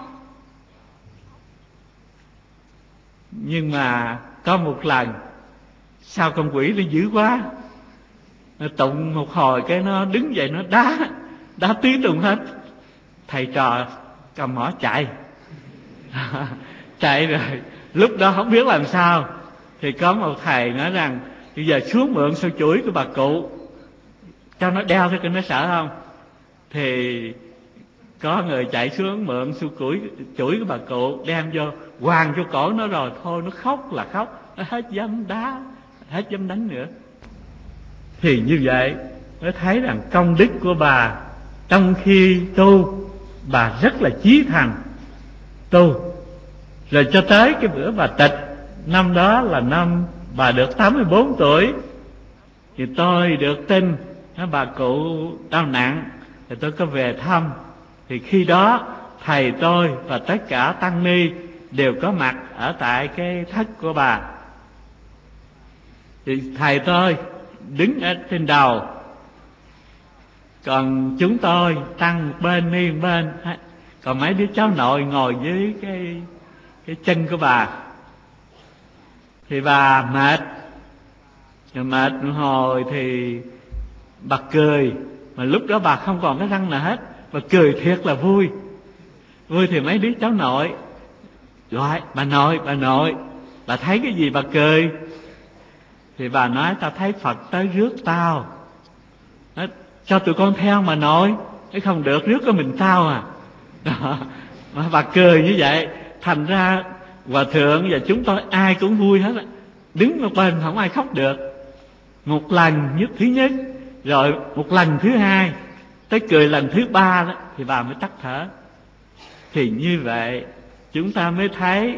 Nhưng mà có một lần sao con quỷ nó dữ quá, nó tụng một hồi cái nó đứng dậy nó đá, đá tiếng tụng hết. Thầy trò cầm mõ chạy chạy rồi lúc đó không biết làm sao. Thì có một thầy nói rằng bây giờ xuống mượn sâu chuỗi của bà cụ cho nó đeo, cho nó sợ không. Thì có người chạy xuống mượn sâu chuỗi chuỗi của bà cụ, đem vô quàng vô cổ nó, rồi thôi nó khóc là khóc, nó hết dám đá, hết dám đánh nữa. Thì như vậy mới thấy rằng công đức của bà trong khi tu, bà rất là chí thành tu. Rồi cho tới cái bữa bà tịch, năm đó là năm bà được tám mươi bốn tuổi, thì tôi được tin bà cụ đau nặng, thì tôi có về thăm. Thì khi đó thầy tôi và tất cả tăng ni đều có mặt ở tại cái thất của bà. Thì thầy tôi đứng ở trên đầu, còn chúng tôi tăng một bên, ni một bên, còn mấy đứa cháu nội ngồi dưới cái cái chân của bà. Thì bà mệt, rồi mệt một hồi thì bà cười, mà lúc đó bà không còn cái răng nào hết, bà cười thiệt là vui. Vui thì mấy đứa cháu nội gọi: bà nội, bà nội, bà thấy cái gì bà cười? Thì bà nói: tao thấy Phật tới rước tao. Nói: cho tụi con theo mà nội. Cái không được, rước có mình tao à. Đó. Mà bà cười như vậy, thành ra hòa thượng và chúng tôi ai cũng vui hết á, đứng một bên không ai khóc được. Một lần nhất thứ nhất, rồi một lần thứ hai, tới cười lần thứ ba đó thì bà mới tắt thở. Thì như vậy chúng ta mới thấy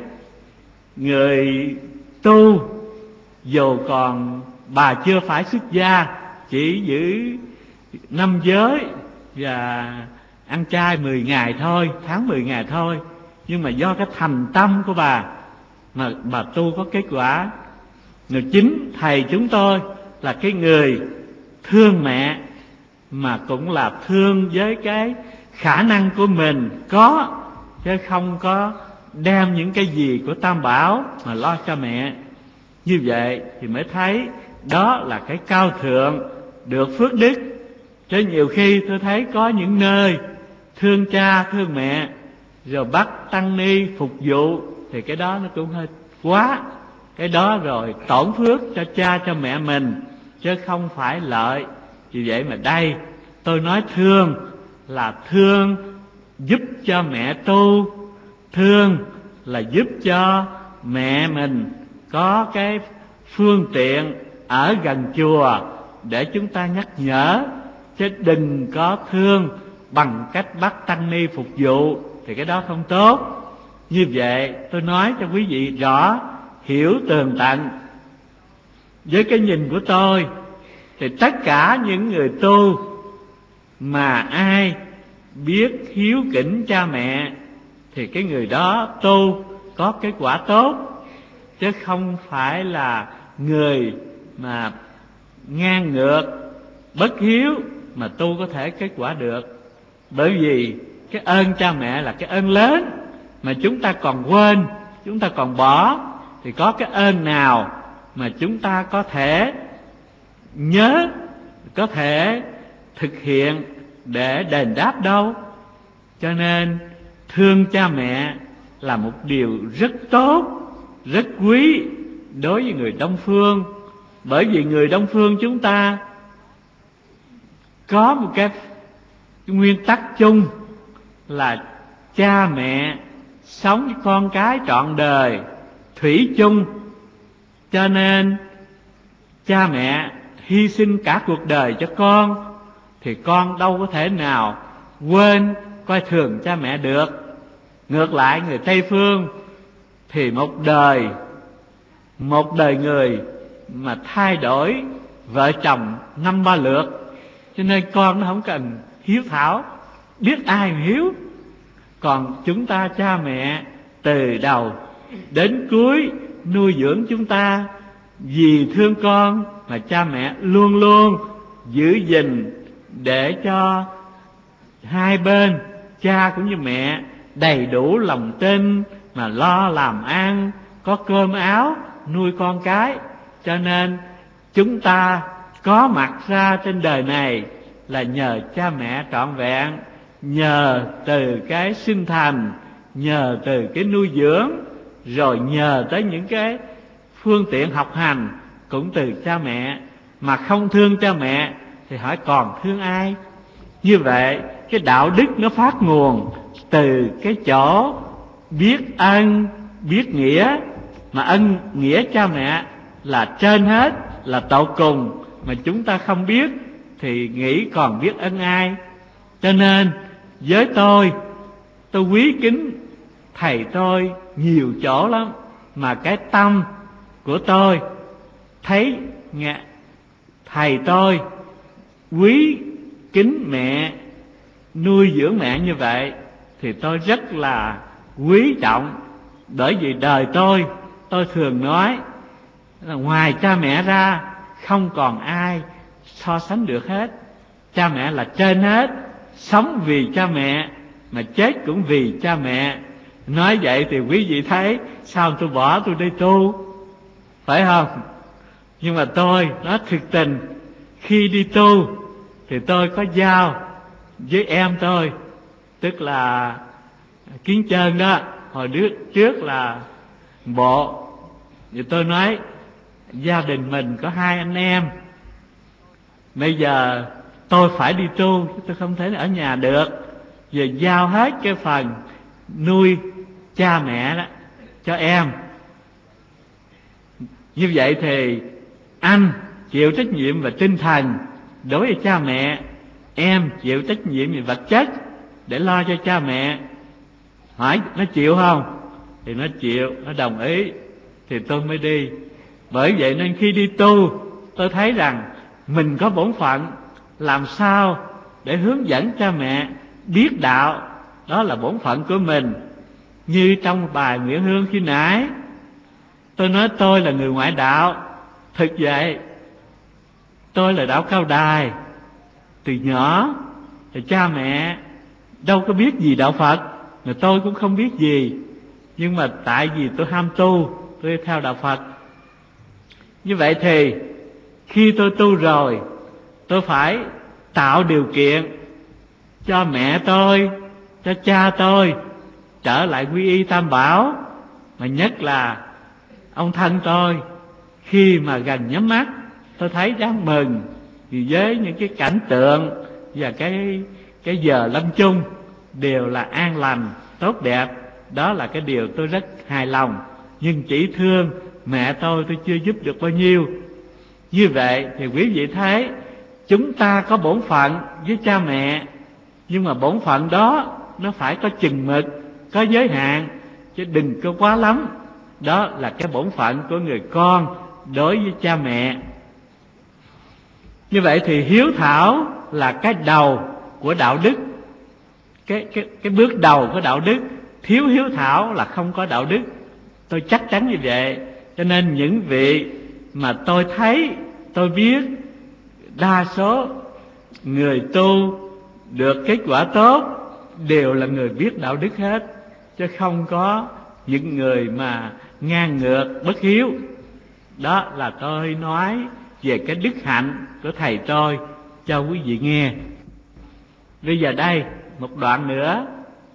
người tu dù còn bà chưa phải xuất gia, chỉ giữ năm giới và ăn chay mười ngày thôi, tháng mười ngày thôi, nhưng mà do cái thành tâm của bà mà bà tu có kết quả. Người chính thầy chúng tôi là cái người thương mẹ, mà cũng là thương với cái khả năng của mình có, chứ không có đem những cái gì của Tam Bảo mà lo cho mẹ. Như vậy thì mới thấy đó là cái cao thượng được phước đức. Chứ nhiều khi tôi thấy có những nơi thương cha thương mẹ rồi bắt tăng ni phục vụ, thì cái đó nó cũng hơi quá. Cái đó rồi tổn phước cho cha cho mẹ mình, chứ không phải lợi. Vì vậy mà đây tôi nói thương là thương giúp cho mẹ tu, thương là giúp cho mẹ mình có cái phương tiện ở gần chùa để chúng ta nhắc nhở, chứ đừng có thương bằng cách bắt tăng ni phục vụ, thì cái đó không tốt. Như vậy tôi nói cho quý vị rõ, hiểu tường tận. Với cái nhìn của tôi thì tất cả những người tu mà ai biết hiếu kính cha mẹ thì cái người đó tu có kết quả tốt, chứ không phải là người mà ngang ngược bất hiếu mà tu có thể kết quả được. Bởi vì cái ơn cha mẹ là cái ơn lớn mà chúng ta còn quên, chúng ta còn bỏ, thì có cái ơn nào mà chúng ta có thể nhớ, có thể thực hiện để đền đáp đâu. Cho nên thương cha mẹ là một điều rất tốt, rất quý đối với người Đông Phương. Bởi vì người Đông Phương chúng ta có một cái nguyên tắc chung là cha mẹ sống với con cái trọn đời, thủy chung. Cho nên cha mẹ hy sinh cả cuộc đời cho con, thì con đâu có thể nào quên coi thường cha mẹ được. Ngược lại người Tây Phương thì một đời một đời người mà thay đổi vợ chồng năm ba lượt, cho nên con nó không cần hiếu thảo, biết ai mà hiếu. Còn chúng ta cha mẹ từ đầu đến cuối nuôi dưỡng chúng ta, vì thương con mà cha mẹ luôn luôn giữ gìn để cho hai bên, cha cũng như mẹ, đầy đủ lòng tin mà lo làm ăn, có cơm áo nuôi con cái. Cho nên chúng ta có mặt ra trên đời này là nhờ cha mẹ trọn vẹn, nhờ từ cái sinh thành, nhờ từ cái nuôi dưỡng, rồi nhờ tới những cái phương tiện học hành cũng từ cha mẹ. Mà không thương cha mẹ thì hỏi còn thương ai? Như vậy cái đạo đức nó phát nguồn từ cái chỗ biết ân, biết nghĩa. Mà ân nghĩa cha mẹ là trên hết, là tột cùng. Mà chúng ta không biết thì nghĩ còn biết ân ai. Cho nên với tôi, tôi quý kính thầy tôi nhiều chỗ lắm, mà cái tâm của tôi thấy nghe thầy tôi quý kính mẹ, nuôi dưỡng mẹ như vậy thì tôi rất là quý trọng. Bởi vì đời tôi, tôi thường nói là ngoài cha mẹ ra không còn ai so sánh được hết. Cha mẹ là trên hết, sống vì cha mẹ mà chết cũng vì cha mẹ. Nói vậy thì quý vị thấy sao tôi bỏ tôi đi tu. phải không? Nhưng mà tôi nói thực tình, khi đi tu thì tôi có giao với em tôi, tức là Kiến Chơn đó, hồi trước, trước là bộ. Thì tôi nói gia đình mình có hai anh em, bây giờ tôi phải đi tu, tôi không thể ở nhà được, giờ giao hết cái phần nuôi cha mẹ đó cho em. Như vậy thì anh chịu trách nhiệm về tinh thần đối với cha mẹ, em chịu trách nhiệm về vật chất để lo cho cha mẹ. Hỏi nó chịu không? Thì nó chịu, nó đồng ý, thì tôi mới đi. Bởi vậy nên khi đi tu, tôi thấy rằng mình có bổn phận làm sao để hướng dẫn cha mẹ biết đạo, đó là bổn phận của mình. Như trong bài Nguyễn Hương khi nãy, tôi nói tôi là người ngoại đạo. Thực vậy, tôi là đạo Cao Đài. Từ nhỏ thì cha mẹ đâu có biết gì đạo Phật, mà tôi cũng không biết gì. Nhưng mà tại vì tôi ham tu, tôi theo đạo Phật. Như vậy thì khi tôi tu rồi, tôi phải tạo điều kiện cho mẹ tôi, cho cha tôi trở lại quy y Tam Bảo. Mà nhất là ông thân tôi, khi mà gần nhắm mắt, tôi thấy đáng mừng vì với những cái cảnh tượng và cái cái giờ lâm chung đều là an lành, tốt đẹp. Đó là cái điều tôi rất hài lòng. Nhưng chỉ thương mẹ tôi tôi chưa giúp được bao nhiêu. Như vậy thì quý vị thấy chúng ta có bổn phận với cha mẹ, nhưng mà bổn phận đó nó phải có chừng mực, có giới hạn, chứ đừng có quá lắm. Đó là cái bổn phận của người con đối với cha mẹ. Như vậy thì hiếu thảo là cái đầu của đạo đức, cái, cái, cái bước đầu của đạo đức. Thiếu hiếu thảo là không có đạo đức, tôi chắc chắn như vậy. Cho nên những vị mà tôi thấy, tôi biết đa số người tu được kết quả tốt đều là người biết đạo đức hết, chứ không có những người mà ngang ngược, bất hiếu. Đó là tôi nói về cái đức hạnh của thầy tôi cho quý vị nghe. Bây giờ đây một đoạn nữa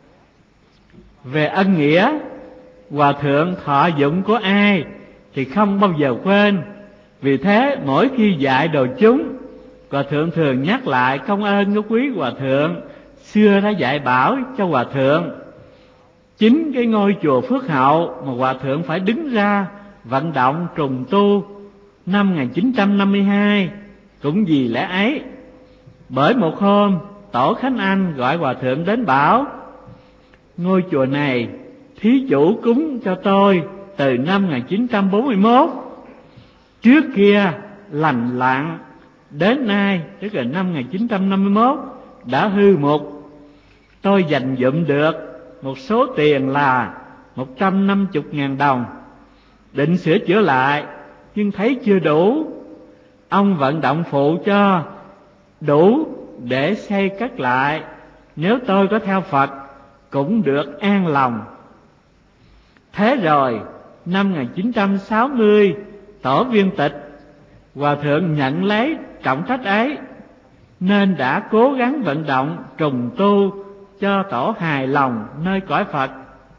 về ân nghĩa. Hòa thượng thọ dụng của ai thì không bao giờ quên. Vì thế mỗi khi dạy đồ chúng, Hòa thượng thường nhắc lại công ơn của quý Hòa thượng xưa đã dạy bảo cho Hòa thượng. Chính cái ngôi chùa Phước Hậu mà Hòa thượng phải đứng ra vận động trùng tu năm một nghìn chín trăm năm mươi hai cũng vì lẽ ấy. Bởi một hôm Tổ Khánh Anh gọi Hòa thượng đến bảo: ngôi chùa này thí chủ cúng cho tôi từ năm một nghìn chín trăm bốn mươi mốt. Trước kia lành lặn, đến nay tức là năm một nghìn chín trăm năm mươi mốt đã hư mục. Tôi dành dụm được một số tiền là một trăm năm mươi ngàn đồng, định sửa chữa lại nhưng thấy chưa đủ. Ông vận động phụ cho đủ để xây cất lại. Nếu tôi có theo Phật cũng được an lòng. Thế rồi năm một nghìn chín trăm sáu mươi tổ viên tịch, Hòa thượng nhận lấy trọng trách ấy nên đã cố gắng vận động trùng tu cho tổ hài lòng nơi cõi Phật.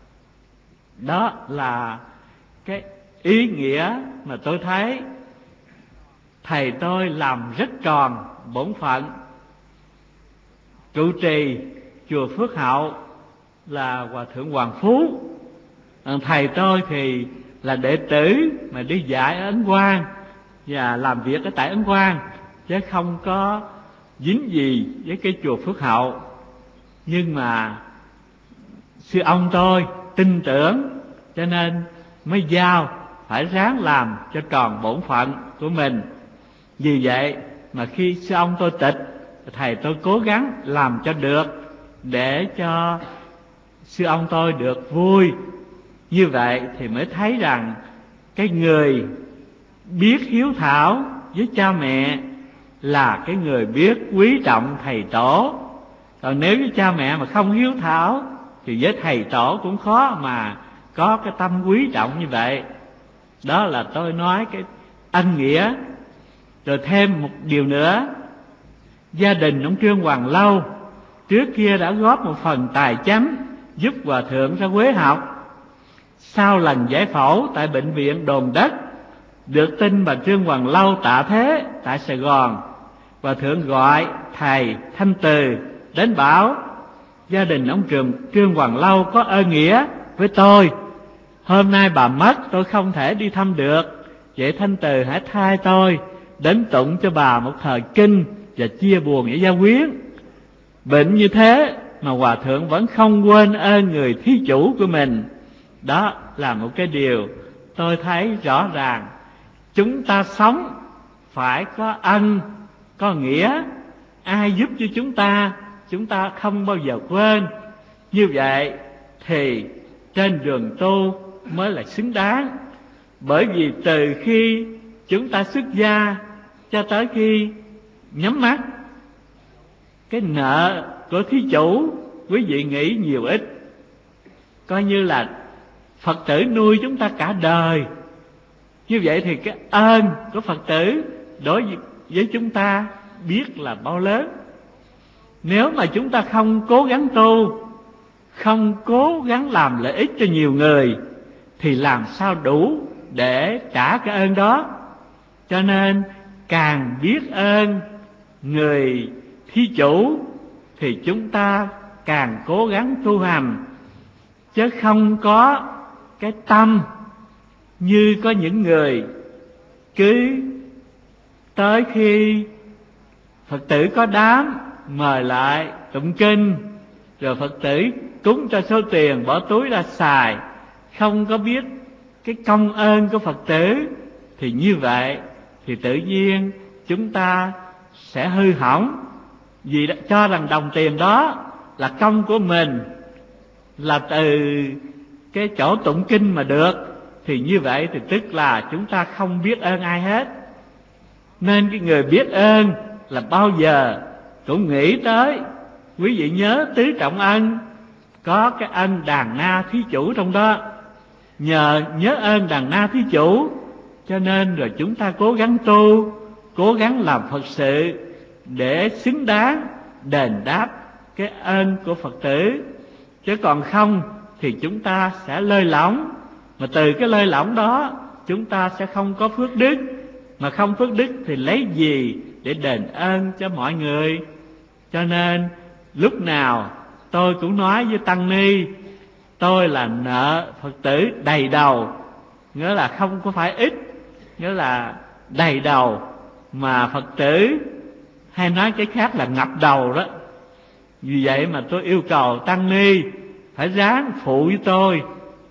Đó là cái ý nghĩa mà tôi thấy thầy tôi làm rất tròn bổn phận. Trụ trì chùa Phước Hậu là Hòa thượng Hoàng Phú. Thầy tôi thì là đệ tử mà đi dạy ở Ấn Quang và làm việc ở tại Ấn Quang, chứ không có dính gì với cái chùa Phước Hậu. Nhưng mà sư ông tôi tin tưởng cho nên mới giao phải ráng làm cho tròn bổn phận của mình. Vì vậy mà khi sư ông tôi tịch, thầy tôi cố gắng làm cho được để cho sư ông tôi được vui. Như vậy thì mới thấy rằng cái người biết hiếu thảo với cha mẹ là cái người biết quý trọng thầy tổ. Còn nếu với cha mẹ mà không hiếu thảo thì với thầy tổ cũng khó mà có cái tâm quý trọng như vậy. Đó là tôi nói cái ân nghĩa. Rồi thêm một điều nữa, gia đình ông Trương Hoàng Lâu trước kia đã góp một phần tài chánh giúp Hòa Thượng ra Quế học. Sau lần giải phẫu tại bệnh viện Đồn Đất, được tin bà Trương Hoàng Lâu tạ thế tại Sài Gòn, Hòa Thượng gọi thầy Thanh Từ đến bảo gia đình ông Trương, Trương Hoàng Lâu có ơn nghĩa với tôi. Hôm nay bà mất, tôi không thể đi thăm được, vậy Thanh Từ hãy thay tôi đến tụng cho bà một thời kinh và chia buồn với gia quyến. Bệnh như thế mà Hòa Thượng vẫn không quên ơn người thí chủ của mình. Đó là một cái điều tôi thấy rõ ràng. Chúng ta sống phải có ân, có nghĩa. Ai giúp cho chúng ta, chúng ta không bao giờ quên. Như vậy thì trên đường tu mới là xứng đáng. Bởi vì từ khi chúng ta xuất gia cho tới khi nhắm mắt, cái nợ của thí chủ quý vị nghĩ nhiều ít, coi như là Phật tử nuôi chúng ta cả đời. Như vậy thì cái ơn của Phật tử đối với chúng ta biết là bao lớn. Nếu mà chúng ta không cố gắng tu, không cố gắng làm lợi ích cho nhiều người, thì làm sao đủ để trả cái ơn đó. Cho nên càng biết ơn người thí chủ thì chúng ta càng cố gắng tu hành, chứ không có cái tâm như có những người cứ tới khi Phật tử có đám mời lại tụng kinh, rồi Phật tử cúng cho số tiền bỏ túi ra xài, không có biết cái công ơn của Phật tử, thì như vậy thì tự nhiên chúng ta sẽ hư hỏng. Vì đã cho rằng đồng tiền đó là công của mình, là từ cái chỗ tụng kinh mà được, thì như vậy thì tức là chúng ta không biết ơn ai hết. Nên cái người biết ơn là bao giờ cũng nghĩ tới, quý vị nhớ tứ trọng ân, có cái ân đàn na thí chủ trong đó. Nhờ nhớ ơn đàn na thí chủ cho nên rồi chúng ta cố gắng tu, cố gắng làm Phật sự để xứng đáng đền đáp cái ơn của Phật tử. Chứ còn không thì chúng ta sẽ lơi lỏng, mà từ cái lơi lỏng đó chúng ta sẽ không có phước đức. Mà không phước đức thì lấy gì để đền ơn cho mọi người? Cho nên lúc nào tôi cũng nói với tăng ni, tôi là nợ Phật tử đầy đầu, nghĩa là không có phải ít, nghĩa là đầy đầu. Mà Phật tử hay nói cái khác là ngập đầu đó. Vì vậy mà tôi yêu cầu tăng ni phải ráng phụ với tôi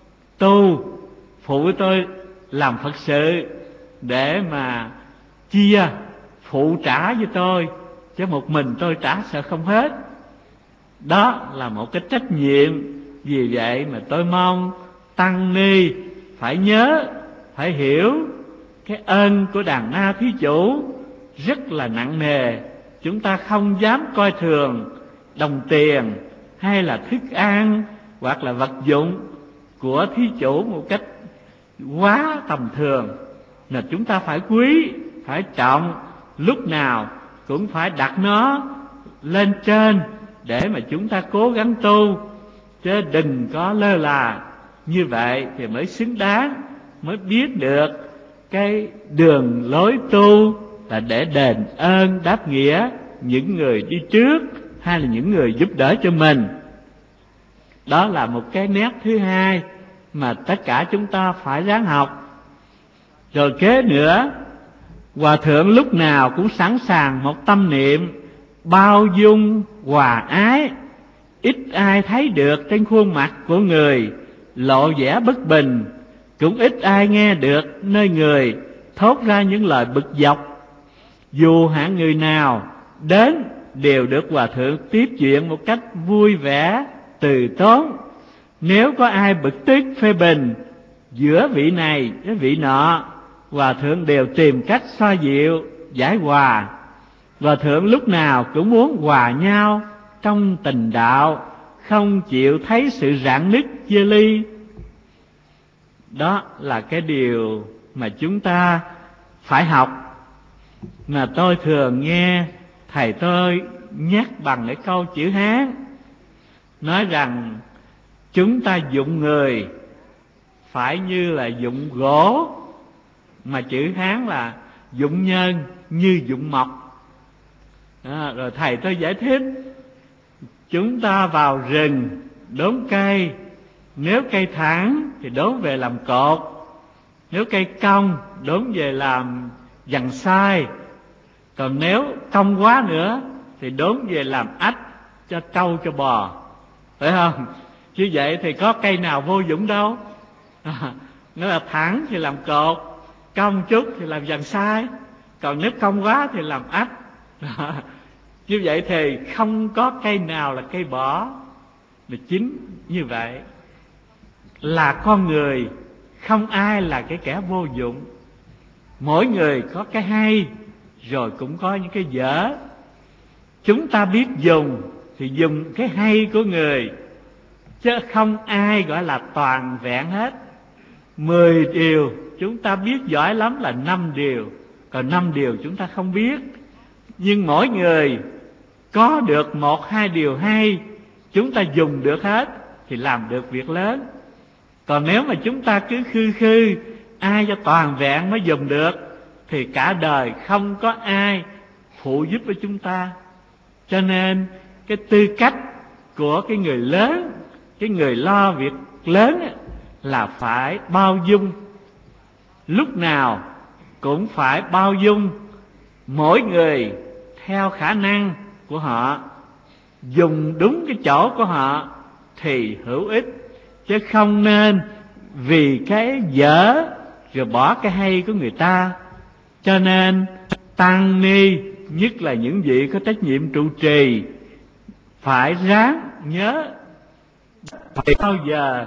tu, phụ với tôi làm Phật sự, để mà chia phụ trả với tôi, chứ một mình tôi trả sợ không hết. Đó là một cái trách nhiệm. Vì vậy mà tôi mong tăng ni phải nhớ, phải hiểu cái ơn của đàn na thí chủ rất là nặng nề. Chúng ta không dám coi thường đồng tiền hay là thức ăn hoặc là vật dụng của thí chủ một cách quá tầm thường. Là chúng ta phải quý, phải trọng, lúc nào cũng phải đặt nó lên trên để mà chúng ta cố gắng tu, chứ đừng có lơ là. Như vậy thì mới xứng đáng, mới biết được cái đường lối tu là để đền ơn đáp nghĩa những người đi trước hay là những người giúp đỡ cho mình. Đó là một cái nét thứ hai mà tất cả chúng ta phải ráng học. Rồi kế nữa, Hòa Thượng lúc nào cũng sẵn sàng một tâm niệm bao dung hòa ái. Ít ai thấy được trên khuôn mặt của người lộ vẻ bất bình, cũng ít ai nghe được nơi người thốt ra những lời bực dọc. Dù hạng người nào đến đều được Hòa Thượng tiếp chuyện một cách vui vẻ, từ tốn. Nếu có ai bực tức phê bình giữa vị này với vị nọ, Hòa Thượng đều tìm cách xoa dịu, giải hòa. Hòa Thượng lúc nào cũng muốn hòa nhau trong tình đạo, không chịu thấy sự rạn nứt chia ly. Đó là cái điều mà chúng ta phải học, mà tôi thường nghe thầy tôi nhắc bằng cái câu chữ Hán, nói rằng chúng ta dụng người phải như là dụng gỗ, mà chữ Hán là dụng nhân như dụng mộc. À, rồi thầy tôi giải thích, chúng ta vào rừng đốn cây, nếu cây thẳng thì đốn về làm cột, nếu cây cong đốn về làm giằng sai, còn nếu cong quá nữa thì đốn về làm ách cho trâu cho bò, phải không? Như vậy thì có cây nào vô dụng đâu. À, nó là thẳng thì làm cột, cong chút thì làm giằng sai, còn nếu cong quá thì làm ách. À, như vậy thì không có cây nào là cây bỏ. Mà chính như vậy là con người không ai là cái kẻ vô dụng. Mỗi người có cái hay, rồi cũng có những cái dở. Chúng ta biết dùng thì dùng cái hay của người, chứ không ai gọi là toàn vẹn hết. Mười điều chúng ta biết giỏi lắm là năm điều, còn năm điều chúng ta không biết. Nhưng mỗi người có được một hai điều hay, chúng ta dùng được hết thì làm được việc lớn. Còn nếu mà chúng ta cứ khư khư ai cho toàn vẹn mới dùng được thì cả đời không có ai phụ giúp với chúng ta. Cho nên cái tư cách của cái người lớn, cái người lo việc lớn là phải bao dung, lúc nào cũng phải bao dung mỗi người theo khả năng của họ, dùng đúng cái chỗ của họ thì hữu ích, chứ không nên vì cái dở rồi bỏ cái hay của người ta. Cho nên tăng ni, nhất là những vị có trách nhiệm trụ trì, phải ráng nhớ phải bao giờ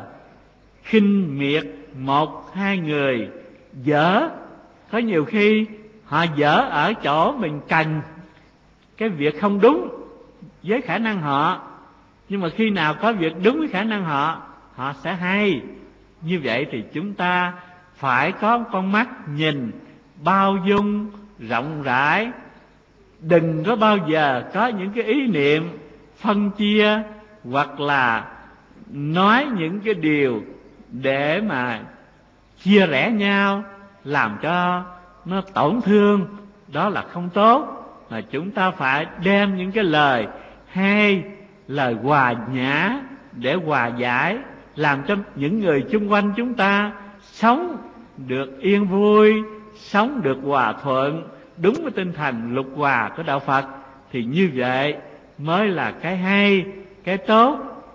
khinh miệt một hai người dở. Có nhiều khi họ dở ở chỗ mình cần cái việc không đúng với khả năng họ, nhưng mà khi nào có việc đúng với khả năng họ, họ sẽ hay. Như vậy thì chúng ta phải có con mắt nhìn bao dung rộng rãi, đừng có bao giờ có những cái ý niệm phân chia hoặc là nói những cái điều để mà chia rẽ nhau, làm cho nó tổn thương. Đó là không tốt. Mà chúng ta phải đem những cái lời hay, lời hòa nhã để hòa giải, làm cho những người chung quanh chúng ta sống được yên vui, sống được hòa thuận, đúng với tinh thần lục hòa của đạo Phật. Thì như vậy mới là cái hay, cái tốt.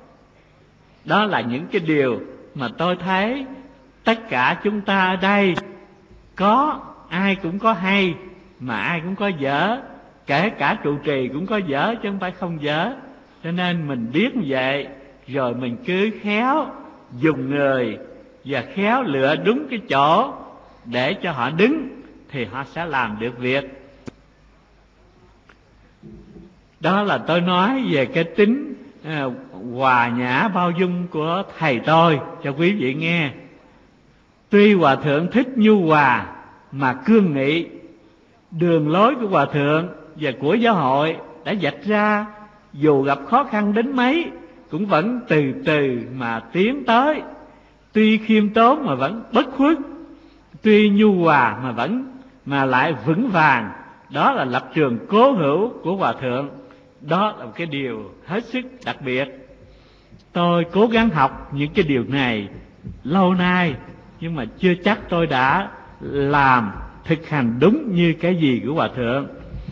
Đó là những cái điều mà tôi thấy tất cả chúng ta ở đây có, ai cũng có hay mà ai cũng có dở, kể cả trụ trì cũng có dở chứ không phải không dở. Cho nên mình biết như vậy, rồi mình cứ khéo dùng người và khéo lựa đúng cái chỗ để cho họ đứng, thì họ sẽ làm được việc. Đó là tôi nói về cái tính à, hòa nhã bao dung của thầy tôi cho quý vị nghe. Tuy Hòa Thượng Thích nhu hòa mà cương nghị, đường lối của Hòa Thượng và của giáo hội đã vạch ra, dù gặp khó khăn đến mấy cũng vẫn từ từ mà tiến tới. Tuy khiêm tốn mà vẫn bất khuất, tuy nhu hòa mà vẫn mà lại vững vàng. Đó là lập trường cố hữu của Hòa Thượng. Đó là một cái điều hết sức đặc biệt. Tôi cố gắng học những cái điều này lâu nay, nhưng mà chưa chắc tôi đã làm thực hành đúng như cái gì của Hòa Thượng.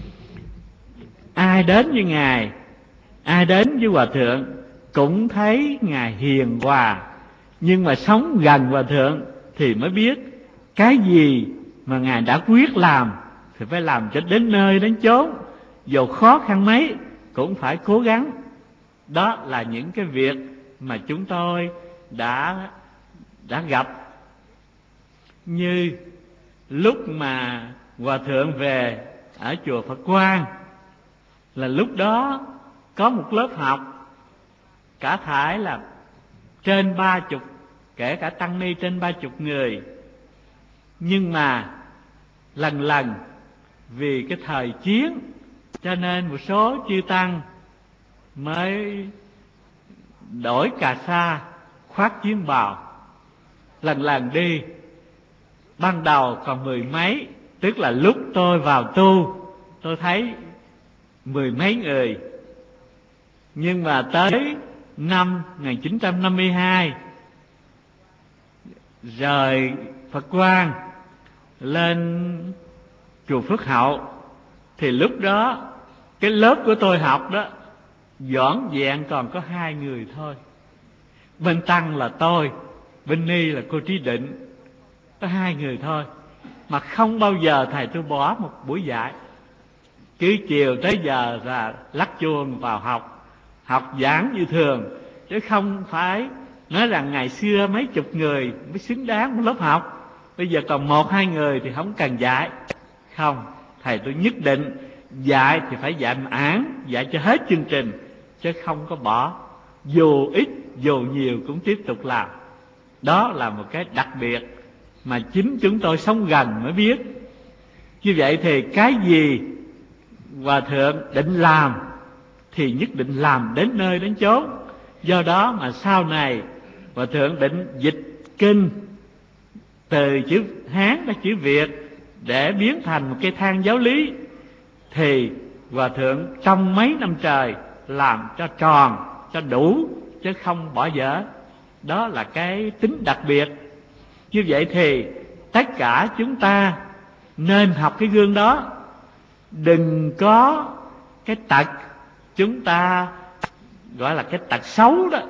Ai đến với Ngài, ai đến với Hòa Thượng cũng thấy Ngài hiền hòa, nhưng mà sống gần Hòa Thượng thì mới biết cái gì mà Ngài đã quyết làm thì phải làm cho đến nơi đến chốn, dù khó khăn mấy cũng phải cố gắng. Đó là những cái việc mà chúng tôi đã đã gặp. Như lúc mà Hòa Thượng về ở chùa Phật Quang, là lúc đó có một lớp học cả thải là trên ba chục, kể cả tăng ni trên ba chục người. Nhưng mà lần lần vì cái thời chiến cho nên một số chư tăng mới đổi cà sa khoác chiến bào. Lần lần đi, ban đầu còn mười mấy, tức là lúc tôi vào tu tôi thấy mười mấy người. Nhưng mà tới năm một nghìn chín trăm năm mươi hai rời Phật Quang lên chùa Phước Hậu, thì lúc đó cái lớp của tôi học đó dõn dẹn còn có hai người thôi. Bên tăng là tôi, bên ni là cô Trí Định, có hai người thôi. Mà không bao giờ thầy tôi bỏ một buổi dạy, cứ chiều tới giờ là lắc chuông vào học, học giảng như thường, chứ không phải nói rằng ngày xưa mấy chục người mới xứng đáng một lớp học, bây giờ còn một hai người thì không cần dạy. Không, thầy tôi nhất định dạy thì phải dạy án, dạy cho hết chương trình, chứ không có bỏ, dù ít dù nhiều cũng tiếp tục làm. Đó là một cái đặc biệt mà chính chúng tôi sống gần mới biết. Như vậy thì cái gì Hòa Thượng định làm thì nhất định làm đến nơi đến chốn. Do đó mà sau này Hòa Thượng định dịch kinh từ chữ Hán đến chữ Việt để biến thành một cái thang giáo lý, thì Hòa Thượng trong mấy năm trời làm cho tròn, cho đủ, chứ không bỏ dở. Đó là cái tính đặc biệt. Như vậy thì tất cả chúng ta nên học cái gương đó. Đừng có cái tật chúng ta gọi là cái tật xấu đó,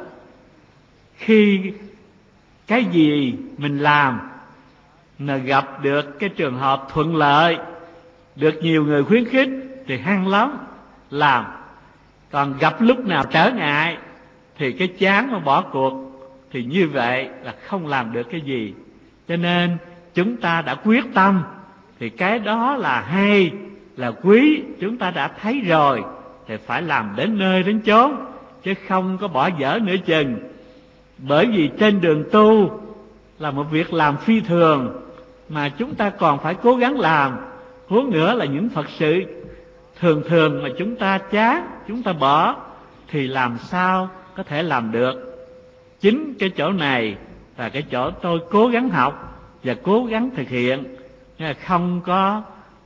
khi cái gì mình làm mà gặp được cái trường hợp thuận lợi, được nhiều người khuyến khích thì hăng lắm làm. Còn gặp lúc nào trở ngại thì cái chán mà bỏ cuộc, thì như vậy là không làm được cái gì. Cho nên chúng ta đã quyết tâm thì cái đó là hay, là quý, chúng ta đã thấy rồi thì phải làm đến nơi đến chốn, chứ không có bỏ dở nửa chừng. Bởi vì trên đường tu là một việc làm phi thường mà chúng ta còn phải cố gắng làm. Huống nữa là những Phật sự thường thường mà chúng ta chán, chúng ta bỏ thì làm sao có thể làm được. Chính cái chỗ này là cái chỗ tôi cố gắng học và cố gắng thực hiện. Không có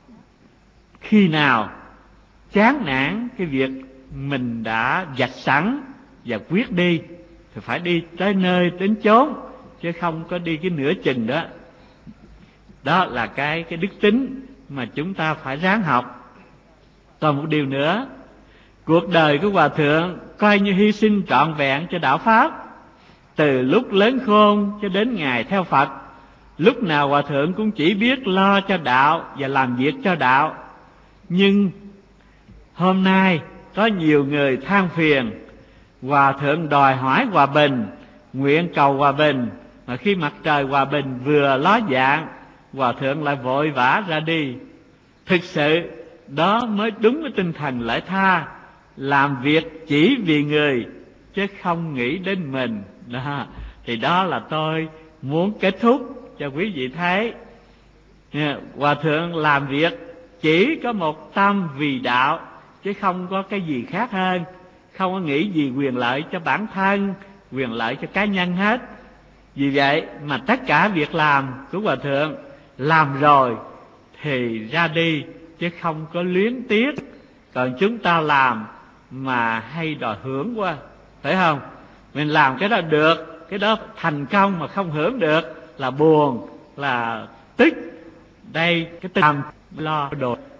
khi nào chán nản cái việc mình đã vạch sẵn và quyết đi thì phải đi tới nơi đến chốn, chứ không có đi cái nửa chừng đó. Đó là cái cái đức tính mà chúng ta phải ráng học. Còn một điều nữa, cuộc đời của Hòa Thượng coi như hy sinh trọn vẹn cho đạo Pháp. Từ lúc lớn khôn cho đến ngày theo Phật, lúc nào Hòa Thượng cũng chỉ biết lo cho đạo và làm việc cho đạo. Nhưng hôm nay có nhiều người than phiền, Hòa Thượng đòi hỏi hòa bình, nguyện cầu hòa bình, mà khi mặt trời hòa bình vừa ló dạng, Hòa Thượng lại vội vã ra đi. Thực sự đó mới đúng với tinh thần lễ tha, làm việc chỉ vì người chứ không nghĩ đến mình. Đó, thì đó là tôi muốn kết thúc cho quý vị thấy. Hòa Thượng làm việc chỉ có một tâm vì đạo, chứ không có cái gì khác hơn, không có nghĩ gì quyền lợi cho bản thân, quyền lợi cho cá nhân hết. Vì vậy mà tất cả việc làm của Hòa Thượng làm rồi thì ra đi, chứ không có luyến tiếc. Còn chúng ta làm mà hay đòi hưởng quá, phải không? Mình làm cái đó được, cái đó thành công mà không hưởng được là buồn, là tức. Đây cái tâm lo đồ